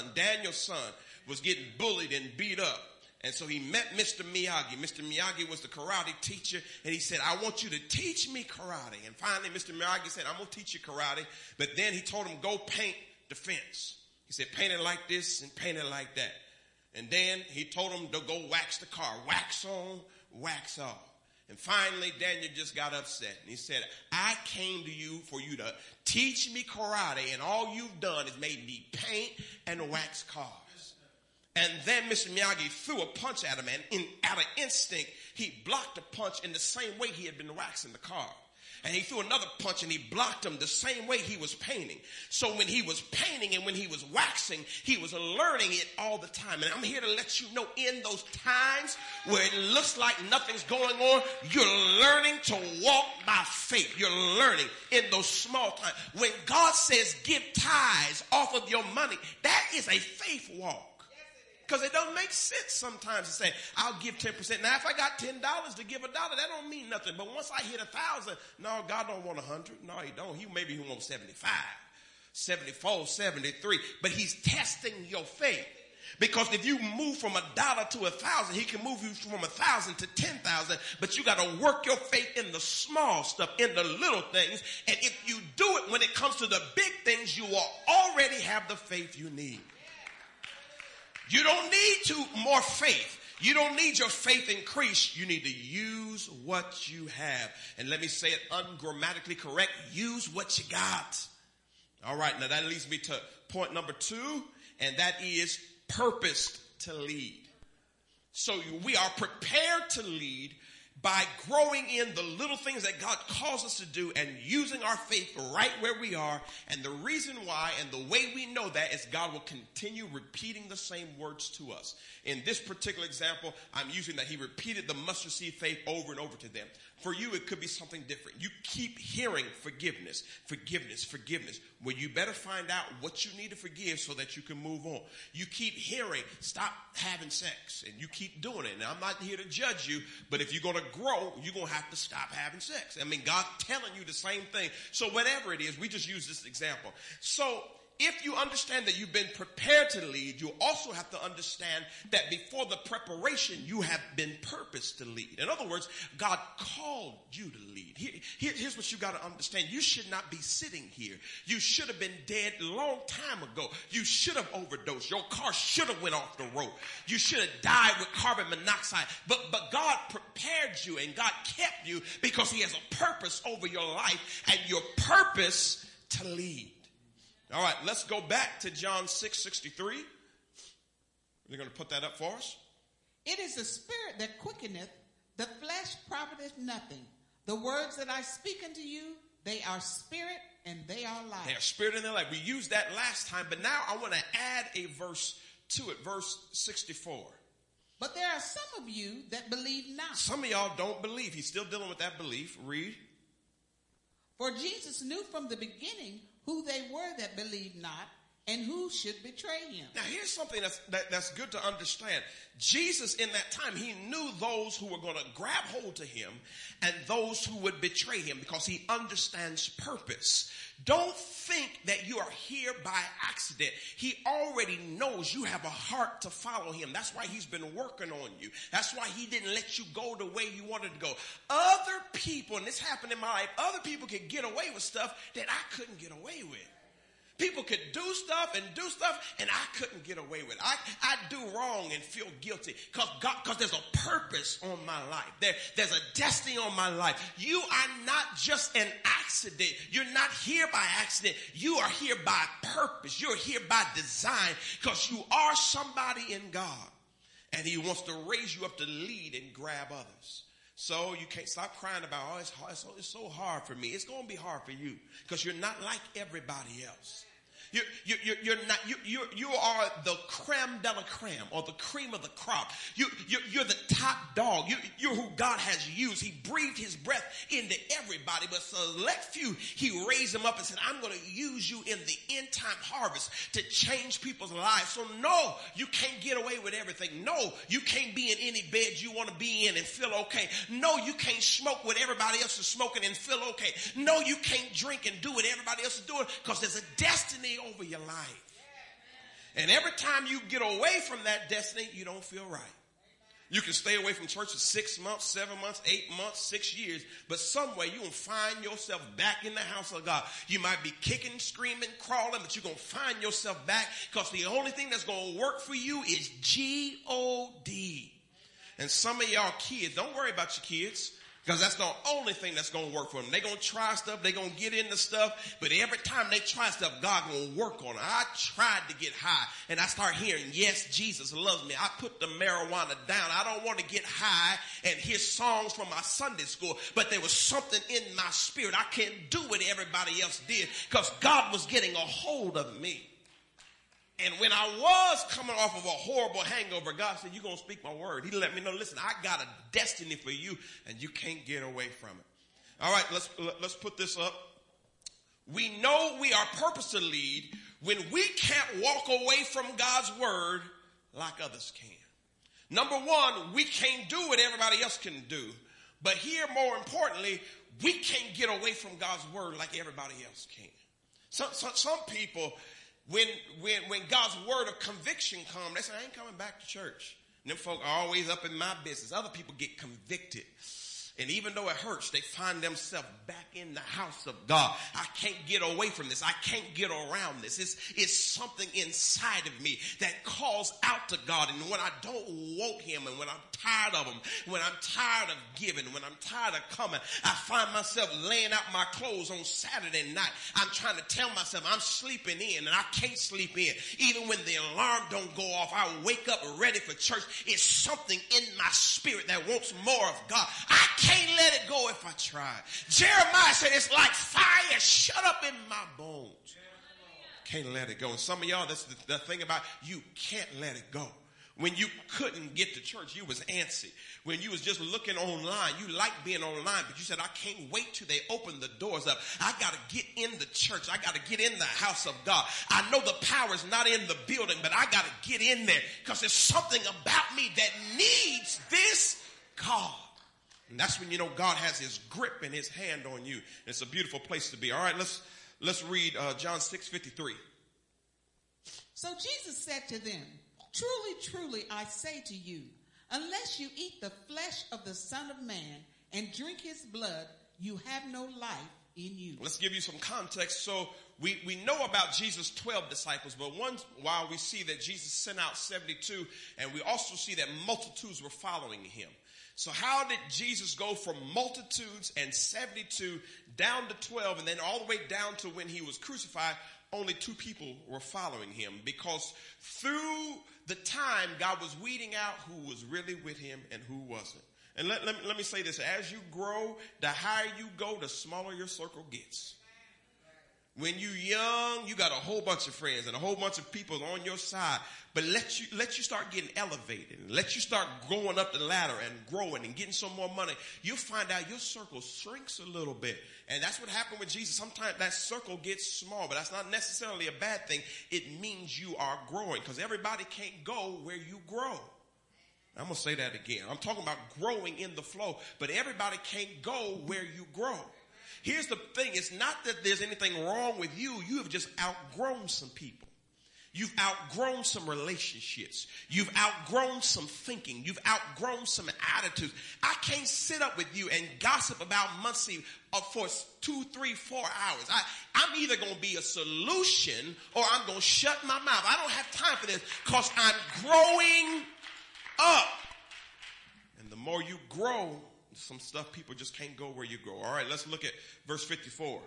was getting bullied and beat up. And so he met Mr. Miyagi. Mr. Miyagi was the karate teacher, and he said, I want you to teach me karate. And finally, Mr. Miyagi said, I'm going to teach you karate. But then he told him, go paint the fence. He said, paint it like this and paint it like that. And then he told him to go wax the car. Wax on, wax off. And finally, Daniel just got upset. And he said, I came to you for you to teach me karate, and all you've done is made me paint and wax cars. And then Mr. Miyagi threw a punch at him, and out of instinct, he blocked the punch in the same way he had been waxing the car. And he threw another punch, and he blocked him the same way he was painting. So when he was painting and when he was waxing, he was learning it all the time. And I'm here to let you know, in those times where it looks like nothing's going on, you're learning to walk by faith. You're learning in those small times. When God says give tithes off of your money, that is a faith walk. Because it don't make sense sometimes to say, I'll give 10%. Now, if I got $10 to give $1, that don't mean nothing. But once I hit 1,000, no, God don't want 100. No, he don't. Maybe he wants 75, 74, 73. But he's testing your faith. Because if you move from $1 to 1,000, he can move you from 1,000 to 10,000. But you got to work your faith in the small stuff, in the little things. And if you do it when it comes to the big things, you will already have the faith you need. You don't need more faith. You don't need your faith increased. You need to use what you have. And let me say it ungrammatically correct. Use what you got. All right. Now that leads me to point number 2, and that is purposed to lead. So we are prepared to lead by growing in the little things that God calls us to do and using our faith right where we are. And the reason why and the way we know that is God will continue repeating the same words to us. In this particular example, I'm using that he repeated the mustard seed faith over and over to them. For you, it could be something different. You keep hearing forgiveness, forgiveness, forgiveness. Well, you better find out what you need to forgive so that you can move on. You keep hearing, stop having sex, and you keep doing it. Now, I'm not here to judge you, but if you're going to grow, you're going to have to stop having sex. I mean, God's telling you the same thing. So whatever it is, we just use this example. So if you understand that you've been prepared to lead, you also have to understand that before the preparation, you have been purposed to lead. In other words, God called you to lead. Here's what you got to understand. You should not be sitting here. You should have been dead a long time ago. You should have overdosed. Your car should have went off the road. You should have died with carbon monoxide. But God prepared you and God kept you because he has a purpose over your life and your purpose to lead. All right, let's go back to John 6:63. You're going to put that up for us? It is the spirit that quickeneth, the flesh profiteth nothing. The words that I speak unto you, they are spirit and they are life. They are spirit and they're life. We used that last time, but now I want to add a verse to it, verse 64. But there are some of you that believe not. Some of y'all don't believe. He's still dealing with that belief. Read. For Jesus knew from the beginning who they were that believed not, and who should betray him. Now here's something that's good to understand. Jesus in that time, he knew those who were going to grab hold to him and those who would betray him because he understands purpose. Don't think that you are here by accident. He already knows you have a heart to follow him. That's why he's been working on you. That's why he didn't let you go the way you wanted to go. Other people, and this happened in my life, other people could get away with stuff that I couldn't get away with. People could do stuff, and I couldn't get away with it. I do wrong and feel guilty because there's a purpose on my life. There's a destiny on my life. You are not just an accident. You're not here by accident. You are here by purpose. You're here by design because you are somebody in God, and he wants to raise you up to lead and grab others. So you can't stop crying about, oh, it's so hard for me. It's going to be hard for you because you're not like everybody else. You are the creme de la creme or the cream of the crop. You're the top dog. You're who God has used. He breathed his breath into everybody, but select few, he raised them up and said, I'm going to use you in the end time harvest to change people's lives. So no, you can't get away with everything. No, you can't be in any bed you want to be in and feel okay. No, you can't smoke what everybody else is smoking and feel okay. No, you can't drink and do what everybody else is doing because there's a destiny over your life. And every time you get away from that destiny, you don't feel right. You can stay away from church for 6 months, 7 months, 8 months, 6 years, but somewhere you're going to find yourself back in the house of God. You might be kicking, screaming, crawling, but you're going to find yourself back because the only thing that's going to work for you is G-O-D. And some of y'all kids, don't worry about your kids. Because that's the only thing that's going to work for them. They're going to try stuff. They're going to get into stuff. But every time they try stuff, God going to work on it. I tried to get high. And I start hearing, yes, Jesus loves me. I put the marijuana down. I don't want to get high and hear songs from my Sunday school. But there was something in my spirit. I can't do what everybody else did. Because God was getting a hold of me. And when I was coming off of a horrible hangover, God said, you're going to speak my word. He let me know, listen, I got a destiny for you and you can't get away from it. All right, let's put this up. We know we are purposed to lead when we can't walk away from God's word like others can. Number one, we can't do what everybody else can do. But here, more importantly, we can't get away from God's word like everybody else can. Some people, when God's word of conviction comes, they say, I ain't coming back to church. And them folk are always up in my business. Other people get convicted. And even though it hurts, they find themselves back in the house of God. I can't get away from this. I can't get around this. It's something inside of me that calls out to God. And when I don't want him, and when I'm tired of him, when I'm tired of giving, when I'm tired of coming, I find myself laying out my clothes on Saturday night. I'm trying to tell myself I'm sleeping in, and I can't sleep in. Even when the alarm don't go off, I wake up ready for church. It's something in my spirit that wants more of God. I can't let it go if I try. Jeremiah said it's like fire shut up in my bones. Can't let it go. And some of y'all, that's the thing about you can't let it go. When you couldn't get to church, you was antsy. When you was just looking online, you liked being online, but you said, I can't wait till they open the doors up. I got to get in the church. I got to get in the house of God. I know the power is not in the building, but I got to get in there because there's something about me that needs this God. And that's when you know God has his grip and his hand on you. It's a beautiful place to be. All right, let's read John 6:53. So Jesus said to them, truly, truly, I say to you, unless you eat the flesh of the Son of Man and drink his blood, you have no life in you. Let's give you some context. So we know about Jesus' 12 disciples, but while we see that Jesus sent out 72, and we also see that multitudes were following him. So how did Jesus go from multitudes and 72 down to 12 and then all the way down to when he was crucified? Only 2 people were following him, because through the time God was weeding out who was really with him and who wasn't. And let me say this. As you grow, the higher you go, the smaller your circle gets. When you're young, you got a whole bunch of friends and a whole bunch of people on your side. But let you start getting elevated, and let you start going up the ladder and growing and getting some more money. You'll find out your circle shrinks a little bit. And that's what happened with Jesus. Sometimes that circle gets small, but that's not necessarily a bad thing. It means you are growing, because everybody can't go where you grow. I'm going to say that again. I'm talking about growing in the flow, but everybody can't go where you grow. Here's the thing. It's not that there's anything wrong with you. You have just outgrown some people. You've outgrown some relationships. You've outgrown some thinking. You've outgrown some attitudes. I can't sit up with you and gossip about Muncie for 2, 3, 4 hours. I'm either going to be a solution or I'm going to shut my mouth. I don't have time for this because I'm growing up. And the more you grow, some stuff people just can't go where you go. All right, let's look at verse 54.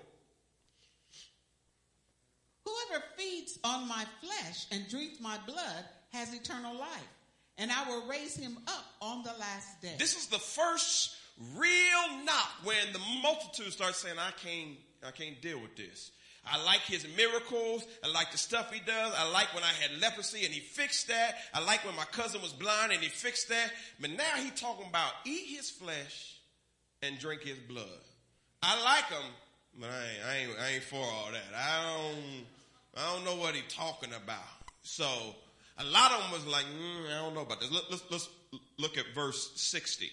Whoever feeds on my flesh and drinks my blood has eternal life, and I will raise him up on the last day. This is the first real knock when the multitude starts saying, I can't deal with this. I like his miracles. I like the stuff he does. I like when I had leprosy and he fixed that. I like when my cousin was blind and he fixed that. But now he's talking about eat his flesh and drink his blood. I like him, but I ain't for all that. I don't know what he's talking about. So a lot of them was like, I don't know about this. Let's look at verse 60.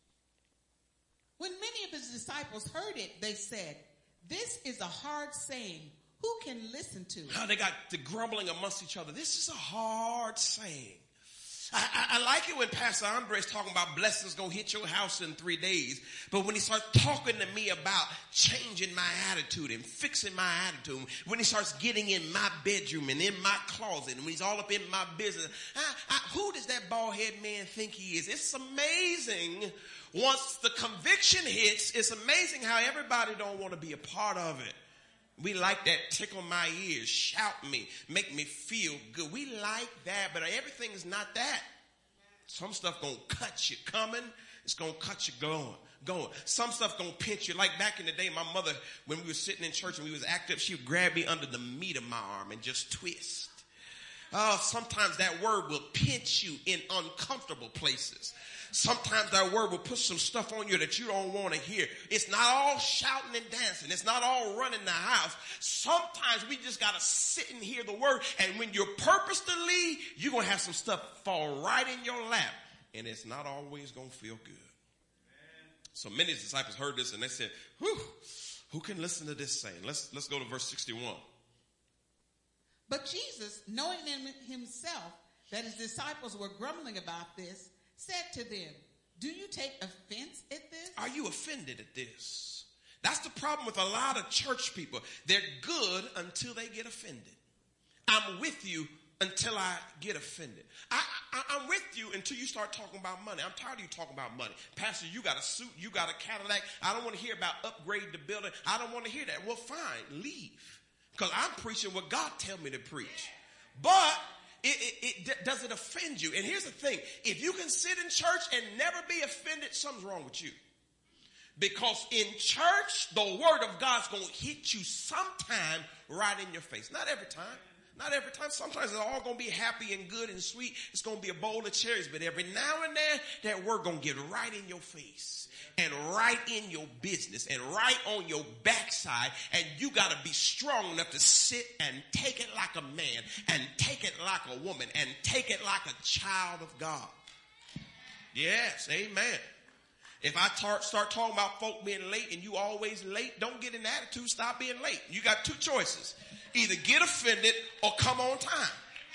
When many of his disciples heard it, they said, this is a hard saying. Who can listen to it? They got the grumbling amongst each other. This is a hard saying. I like it when Pastor Andre is talking about blessings going to hit your house in 3 days. But when he starts talking to me about changing my attitude and fixing my attitude, when he starts getting in my bedroom and in my closet, and when he's all up in my business, who does that bald-head man think he is? It's amazing. Once the conviction hits, it's amazing how everybody don't want to be a part of it. We like that tickle my ears, shout me, make me feel good. We like that, but everything is not that. Some stuff gonna cut you coming. It's gonna cut you going. Some stuff gonna pinch you. Like back in the day, my mother, when we were sitting in church and we was active, she would grab me under the meat of my arm and just twist. Sometimes that word will pinch you in uncomfortable places. Sometimes that word will put some stuff on you that you don't want to hear. It's not all shouting and dancing. It's not all running the house. Sometimes we just got to sit and hear the word. And when you're purpose to lead, you're going to have some stuff fall right in your lap. And it's not always going to feel good. So many disciples heard this and they said, who can listen to this saying? Let's go to verse 61. But Jesus, knowing in himself that his disciples were grumbling about this, said to them, do you take offense at this? Are you offended at this? That's the problem with a lot of church people. They're good until they get offended. I'm with you until I get offended. I'm with you until you start talking about money. I'm tired of you talking about money. Pastor, you got a suit, you got a Cadillac. I don't want to hear about upgrade the building. I don't want to hear that. Well, fine, leave. Because I'm preaching what God tells me to preach. But does it offend you? And here's the thing. If you can sit in church and never be offended, something's wrong with you. Because in church, the word of God's going to hit you sometime right in your face. Not every time, Not every time. Sometimes it's all going to be happy and good and sweet. It's going to be a bowl of cherries. But every now and then, that word going to get right in your face and right in your business and right on your backside. And you got to be strong enough to sit and take it like a man and take it like a woman and take it like a child of God. Yes, amen. If I start talking about folk being late and you always late, don't get an attitude, stop being late. You got two choices. Either get offended or come on time.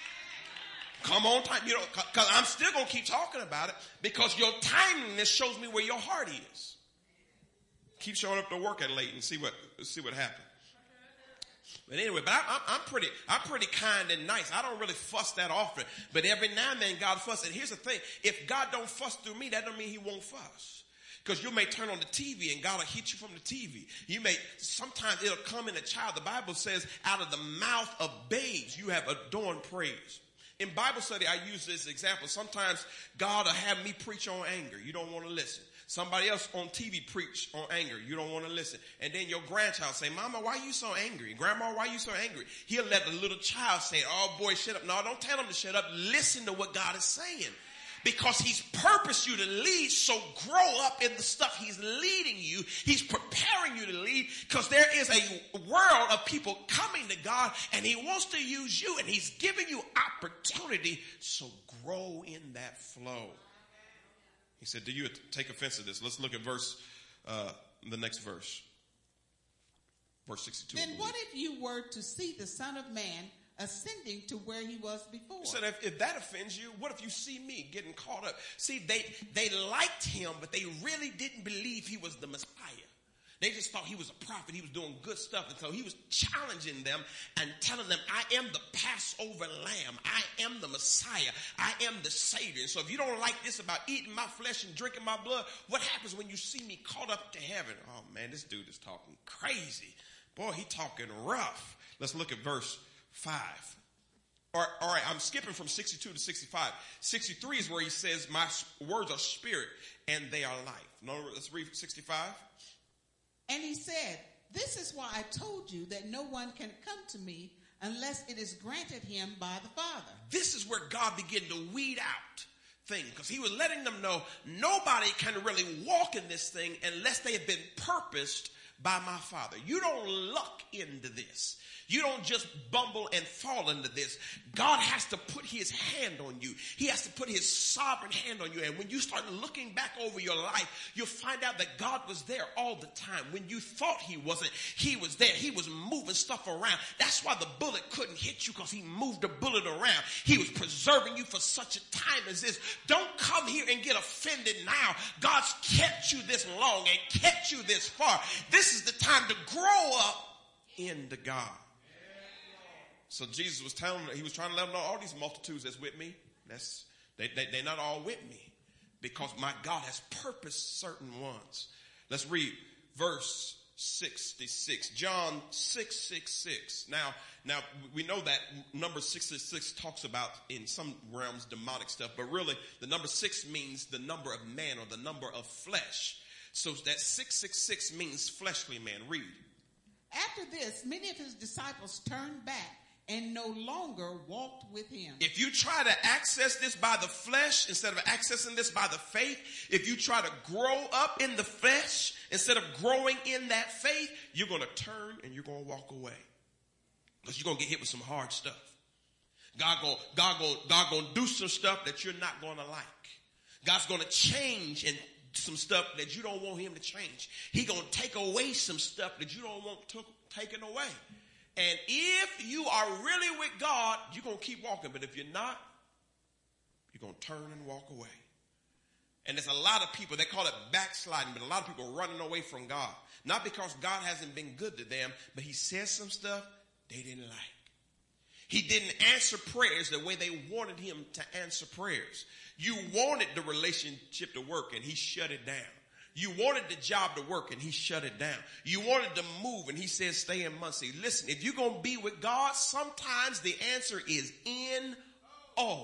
Come on time. You know, because I'm still going to keep talking about it because your timeliness shows me where your heart is. Keep showing up to work at late and see what happens. But anyway, but I'm pretty kind and nice. I don't really fuss that often. But every now and then God fuss. And here's the thing. If God don't fuss through me, that don't mean he won't fuss. Because you may turn on the TV and God will hit you from the TV. Sometimes it'll come in a child. The Bible says out of the mouth of babes, you have adorned praise. In Bible study, I use this example. Sometimes God will have me preach on anger. You don't want to listen. Somebody else on TV preach on anger. You don't want to listen. And then your grandchild say, Mama, why are you so angry? Grandma, why are you so angry? He'll let the little child say, oh boy, shut up. No, don't tell him to shut up. Listen to what God is saying. Because he's purposed you to lead, so grow up in the stuff he's leading you. He's preparing you to lead because there is a world of people coming to God and he wants to use you and he's giving you opportunity, so grow in that flow. He said, do you take offense to this? Let's look at the next verse. Verse 62. Then what if you were to see the Son of Man ascending to where he was before? He said, if that offends you, what if you see me getting caught up? See, they liked him, but they really didn't believe he was the Messiah. They just thought he was a prophet. He was doing good stuff. And so he was challenging them and telling them, I am the Passover lamb. I am the Messiah. I am the Savior. And so if you don't like this about eating my flesh and drinking my blood, what happens when you see me caught up to heaven? Oh man, this dude is talking crazy. Boy, he talking rough. Let's look at verse 5. All right, I'm skipping from 62 to 65. 63 is where he says, my words are spirit and they are life. No, let's read 65. And he said, this is why I told you that no one can come to me unless it is granted him by the Father. This is where God began to weed out things because he was letting them know nobody can really walk in this thing unless they have been purposed by my Father. You don't luck into this. You don't just bumble and fall into this. God has to put his hand on you. He has to put his sovereign hand on you. And when you start looking back over your life, you'll find out that God was there all the time. When you thought he wasn't, he was there. He was moving stuff around. That's why the bullet couldn't hit you, because he moved the bullet around. He was preserving you for such a time as this. Don't come here and get offended now. God's kept you this long and kept you this far. This is the time to grow up into God. So Jesus was telling them, he was trying to let them know, all these multitudes that's with me, they're not all with me, because my God has purposed certain ones. Let's read verse 66. John 6:66. Now we know that number 666 talks about, in some realms, demonic stuff, but really the number 6 means the number of man, or the number of flesh. So that 666 means fleshly man. Read. After this, many of his disciples turned back and no longer walked with him. If you try to access this by the flesh instead of accessing this by the faith, if you try to grow up in the flesh instead of growing in that faith, you're going to turn and you're going to walk away, because you're going to get hit with some hard stuff. God going to do some stuff that you're not going to like. God's going to change and some stuff that you don't want him to change. He's going to take away some stuff that you don't want taken away. And if you are really with God, you're going to keep walking. But if you're not, you're going to turn and walk away. And there's a lot of people, they call it backsliding, but a lot of people running away from God. Not because God hasn't been good to them, but he says some stuff they didn't like. He didn't answer prayers the way they wanted him to answer prayers. You wanted the relationship to work and he shut it down. You wanted the job to work and he shut it down. You wanted to move and he says stay in Muncie. Listen, if you're going to be with God, sometimes the answer is in.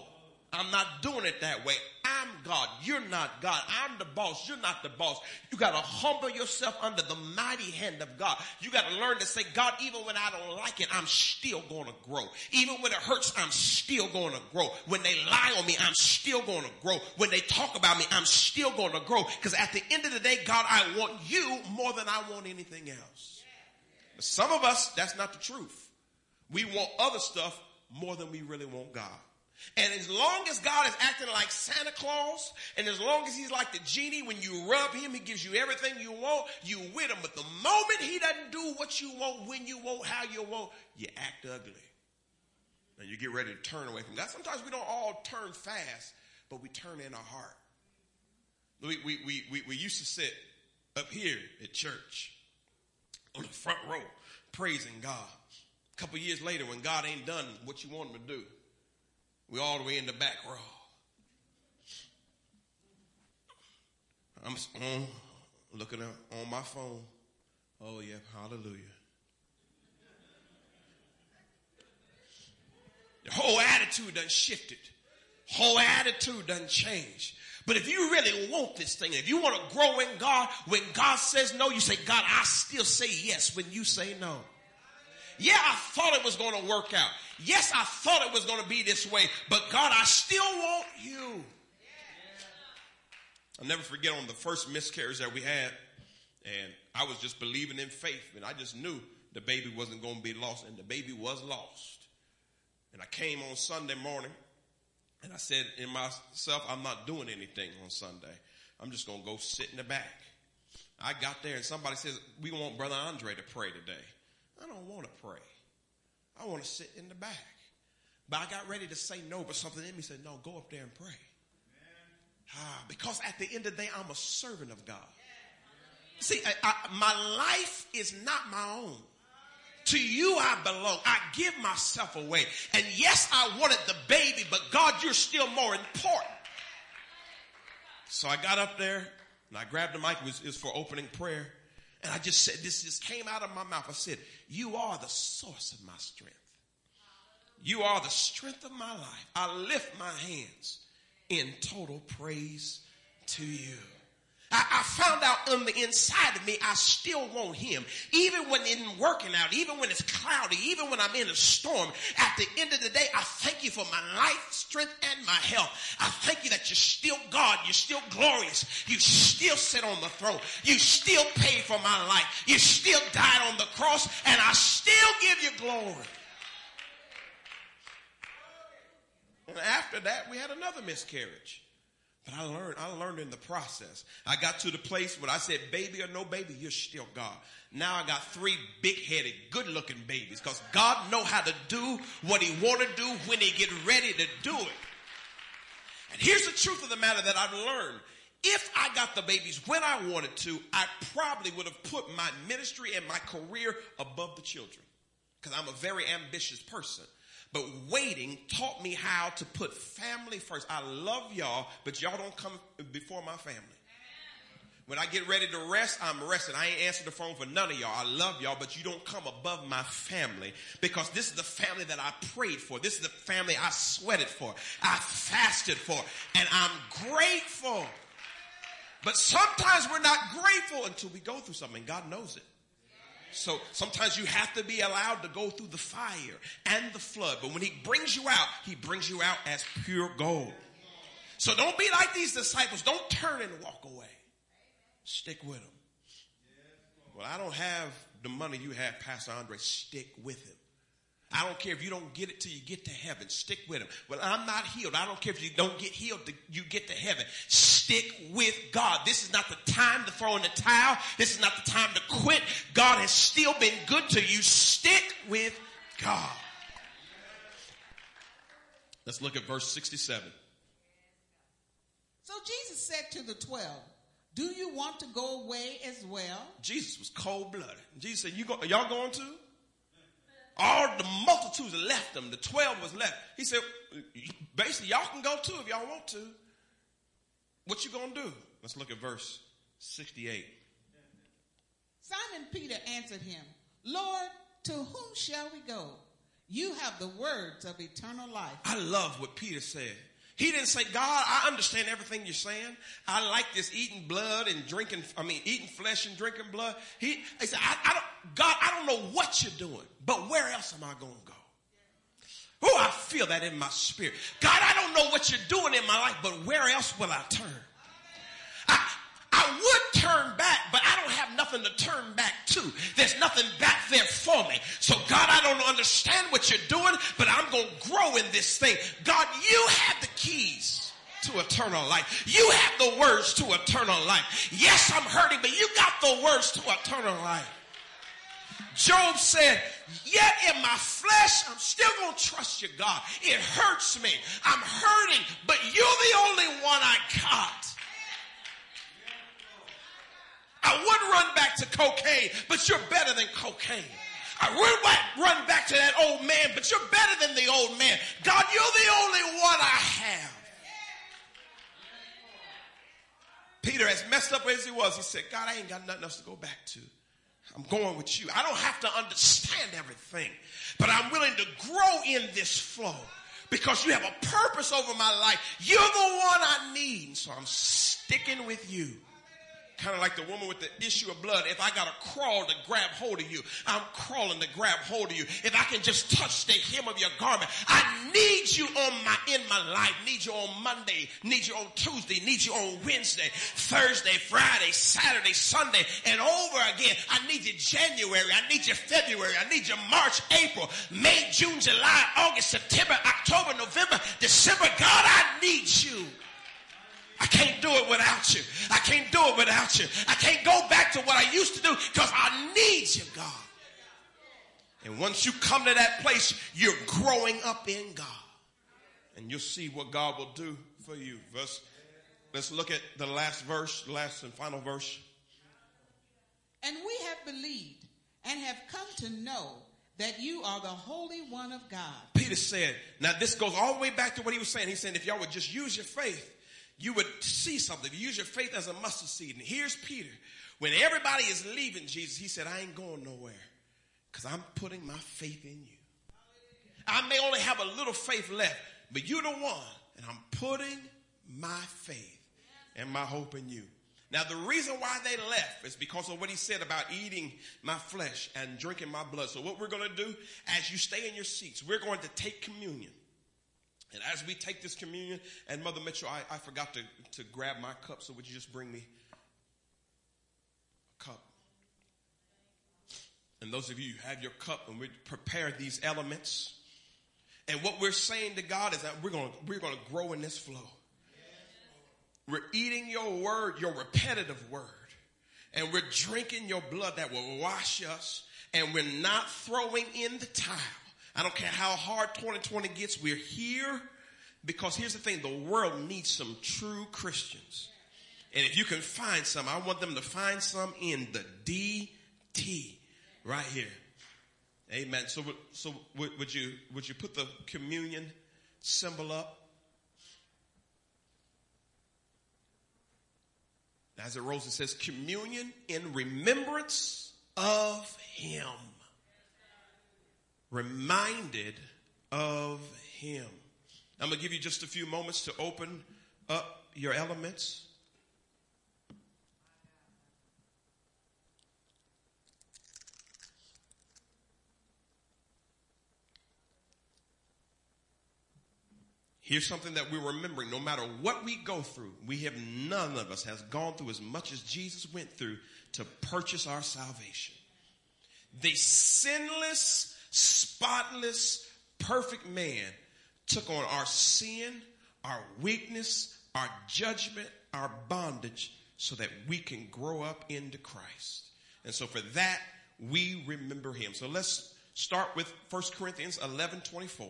I'm not doing it that way. I'm God. You're not God. I'm the boss. You're not the boss. You got to humble yourself under the mighty hand of God. You got to learn to say, God, even when I don't like it, I'm still going to grow. Even when it hurts, I'm still going to grow. When they lie on me, I'm still going to grow. When they talk about me, I'm still going to grow. Because at the end of the day, God, I want you more than I want anything else. But some of us, that's not the truth. We want other stuff more than we really want God. And as long as God is acting like Santa Claus, and as long as he's like the genie, when you rub him, he gives you everything you want, you with him. But the moment he doesn't do what you want, when you want, how you want, you act ugly. And you get ready to turn away from God. Sometimes we don't all turn fast, but we turn in our heart. We used to sit up here at church on the front row, praising God. A couple years later, when God ain't done what you want him to do, we all the way in the back row. I'm looking on my phone. Oh, yeah, hallelujah. The whole attitude done shifted. Whole attitude done changed. But if you really want this thing, if you want to grow in God, when God says no, you say, God, I still say yes when you say no. Yeah, I thought it was going to work out. Yes, I thought it was going to be this way. But God, I still want you. I'll never forget on the first miscarriage that we had. And I was just believing in faith. And I just knew the baby wasn't going to be lost. And the baby was lost. And I came on Sunday morning. And I said in myself, I'm not doing anything on Sunday. I'm just going to go sit in the back. I got there and somebody says, we want Brother Andre to pray today. I don't want to pray. I want to sit in the back. But I got ready to say no, but something in me said, no, go up there and pray. Because at the end of the day, I'm a servant of God. See, my life is not my own. To you I belong. I give myself away. And yes, I wanted the baby, but God, you're still more important. So I got up there and I grabbed the mic. It was for opening prayer. And I just said, this just came out of my mouth. I said, you are the source of my strength. You are the strength of my life. I lift my hands in total praise to you. I found out on the inside of me, I still want him. Even when it's working out, even when it's cloudy, even when I'm in a storm, at the end of the day, I thank you for my life, strength, and my health. I thank you that you're still God. You're still glorious. You still sit on the throne. You still paid for my life. You still died on the cross, and I still give you glory. And after that, we had another miscarriage. But I learned in the process. I got to the place where I said, baby or no baby, you're still God. Now I got 3 big-headed, good-looking babies because God know how to do what he want to do when he get ready to do it. And here's the truth of the matter that I've learned. If I got the babies when I wanted to, I probably would have put my ministry and my career above the children because I'm a very ambitious person. But waiting taught me how to put family first. I love y'all, but y'all don't come before my family. When I get ready to rest, I'm resting. I ain't answering the phone for none of y'all. I love y'all, but you don't come above my family because this is the family that I prayed for. This is the family I sweated for. I fasted for, and I'm grateful. But sometimes we're not grateful until we go through something. God knows it. So sometimes you have to be allowed to go through the fire and the flood. But when he brings you out as pure gold. So don't be like these disciples. Don't turn and walk away. Stick with him. Well, I don't have the money you have, Pastor Andre. Stick with him. I don't care if you don't get it till you get to heaven. Stick with him. Well, I'm not healed. I don't care if you don't get healed till you get to heaven. Stick with God. This is not the time to throw in the towel. This is not the time to quit. God has still been good to you. Stick with God. Let's look at verse 67. So Jesus said to the 12, do you want to go away as well? Jesus was cold-blooded. Jesus said, y'all going to? All the multitudes left them. The 12 was left. He said, basically, y'all can go too if y'all want to. What you going to do? Let's look at verse 68. Simon Peter answered him, Lord, to whom shall we go? You have the words of eternal life. I love what Peter said. He didn't say, God, I understand everything you're saying. I like this eating flesh and drinking blood. He said, God, I don't know what you're doing, but where else am I going to go? Oh, I feel that in my spirit. God, I don't know what you're doing in my life, but where else will I turn? I would turn back, but I don't have nothing to turn back to. There's nothing back there for me. So God, I don't understand what you're doing, but I'm going to grow in this thing. God, you have the keys to eternal life. You have the words to eternal life. Yes, I'm hurting, but you got the words to eternal life. Job said, yet in my flesh, I'm still going to trust you, God. It hurts me. I'm hurting, but you're the only one I got. I would run back to cocaine, but you're better than cocaine. I would run back to that old man, but you're better than the old man. God, you're the only one I have. Peter, as messed up as he was, he said, God, I ain't got nothing else to go back to. I'm going with you. I don't have to understand everything, but I'm willing to grow in this flow because you have a purpose over my life. You're the one I need, so I'm sticking with you. Kind of like the woman with the issue of blood. If I got to crawl to grab hold of you, I'm crawling to grab hold of you. If I can just touch the hem of your garment, I need you in my life. Need you on Monday, need you on Tuesday, need you on Wednesday, Thursday, Friday, Saturday, Sunday, and over again. I need you January, I need you February, I need you March, April, May, June, July, August, September, October, November, December. God, I need you. I can't do it without you. I can't do it without you. I can't go back to what I used to do because I need you, God. And once you come to that place, you're growing up in God. And you'll see what God will do for you. Let's look at the last and final verse. And we have believed and have come to know that you are the Holy One of God. Peter said, now this goes all the way back to what he was saying. He said, if y'all would just use your faith, you would see something. Use your faith as a mustard seed. And here's Peter. When everybody is leaving Jesus, he said, I ain't going nowhere because I'm putting my faith in you. I may only have a little faith left, but you're the one. And I'm putting my faith and my hope in you. Now, the reason why they left is because of what he said about eating my flesh and drinking my blood. So what we're going to do, as you stay in your seats, we're going to take communion. And as we take this communion, and Mother Mitchell, I forgot to grab my cup, so would you just bring me a cup? And those of you who have your cup, and we prepare these elements. And what we're saying to God is that we're going to grow in this flow. We're eating your word, your repetitive word. And we're drinking your blood that will wash us. And we're not throwing in the towel. I don't care how hard 2020 gets. We're here because here's the thing. The world needs some true Christians. And if you can find some, I want them to find some in the DT right here. Amen. So would you put the communion symbol up? As it rolls, it says communion in remembrance of him. Reminded of him. I'm going to give you just a few moments to open up your elements. Here's something that we're remembering. No matter what we go through, none of us has gone through as much as Jesus went through to purchase our salvation. The sinless, spotless, perfect man took on our sin, our weakness, our judgment, our bondage, so that we can grow up into Christ. And so for that, we remember him. So let's start with 1 Corinthians 11:24.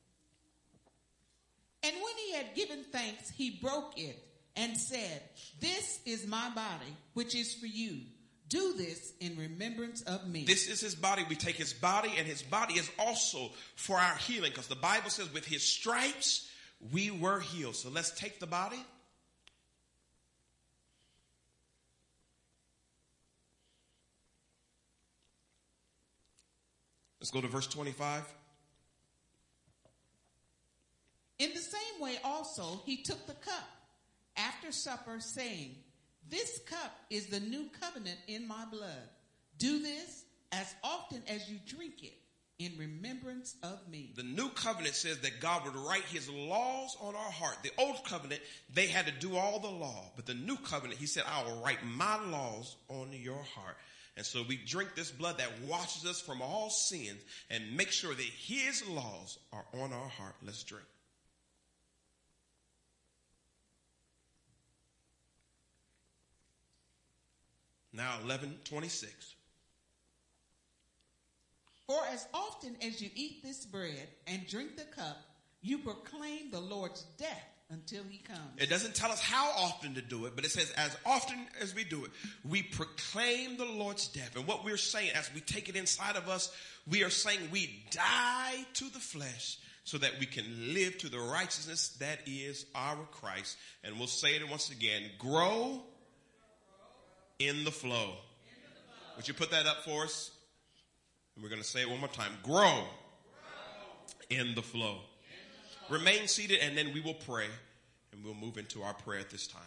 And when he had given thanks, he broke it and said, "This is my body, which is for you. Do this in remembrance of me." This is his body. We take his body, and his body is also for our healing, because the Bible says with his stripes we were healed. So let's take the body. Let's go to verse 25. In the same way also he took the cup after supper, saying, "This cup is the new covenant in my blood. Do this as often as you drink it in remembrance of me." The new covenant says that God would write his laws on our heart. The old covenant, they had to do all the law. But the new covenant, he said, "I will write my laws on your heart." And so we drink this blood that washes us from all sins and make sure that his laws are on our heart. Let's drink. Now 11:26. For as often as you eat this bread and drink the cup, you proclaim the Lord's death until he comes. It doesn't tell us how often to do it, but it says as often as we do it, we proclaim the Lord's death. And what we're saying as we take it inside of us, we are saying we die to the flesh so that we can live to the righteousness that is our Christ. And we'll say it once again, grow in the flow. Would you put that up for us? And we're going to say it one more time. Grow in the flow. Remain seated, and then we will pray, and we'll move into our prayer at this time.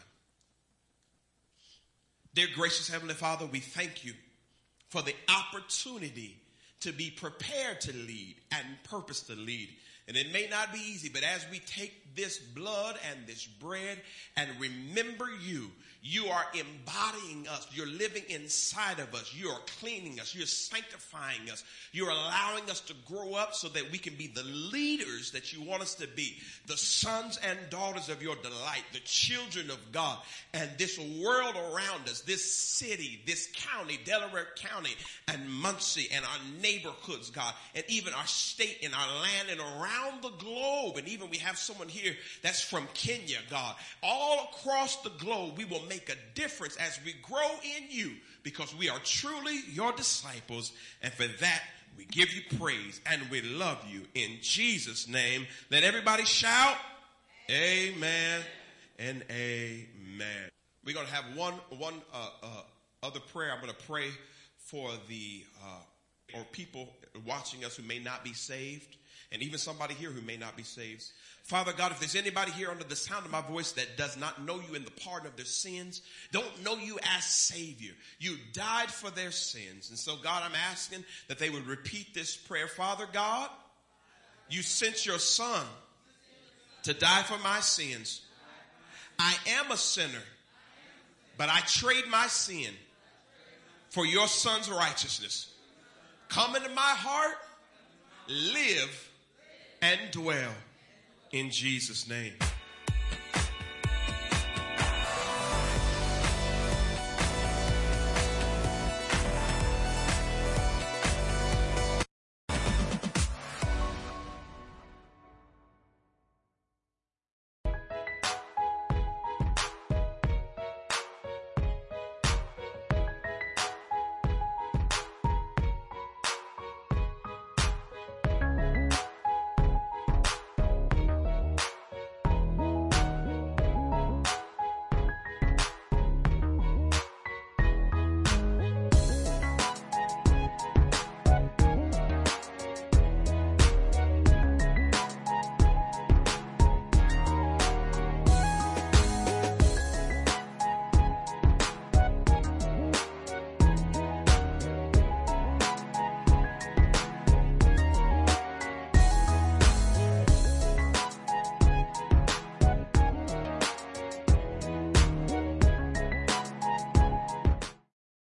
Dear gracious Heavenly Father, we thank you for the opportunity to be prepared to lead and purpose to lead. And it may not be easy, but as we take this blood and this bread and remember you, you are embodying us. You're living inside of us. You are cleaning us. You're sanctifying us. You're allowing us to grow up so that we can be the leaders that you want us to be. The sons and daughters of your delight, the children of God. And this world around us, this city, this county, Delaware County, and Muncie, and our neighborhoods, God, and even our state and our land and around the globe. And even we have someone here that's from Kenya, God. All across the globe, we will make a difference as we grow in you because we are truly your disciples. And for that, we give you praise and we love you in Jesus' name. Let everybody shout, amen and amen. We're going to have one other prayer. I'm going to pray for the or people watching us who may not be saved, and even somebody here who may not be saved. Father God, if there's anybody here under the sound of my voice that does not know you in the pardon of their sins, don't know you as Savior, you died for their sins. And so God, I'm asking that they would repeat this prayer. Father God, you sent your son to die for my sins. I am a sinner, but I trade my sin for your son's righteousness. Come into my heart, live and dwell. In Jesus' name.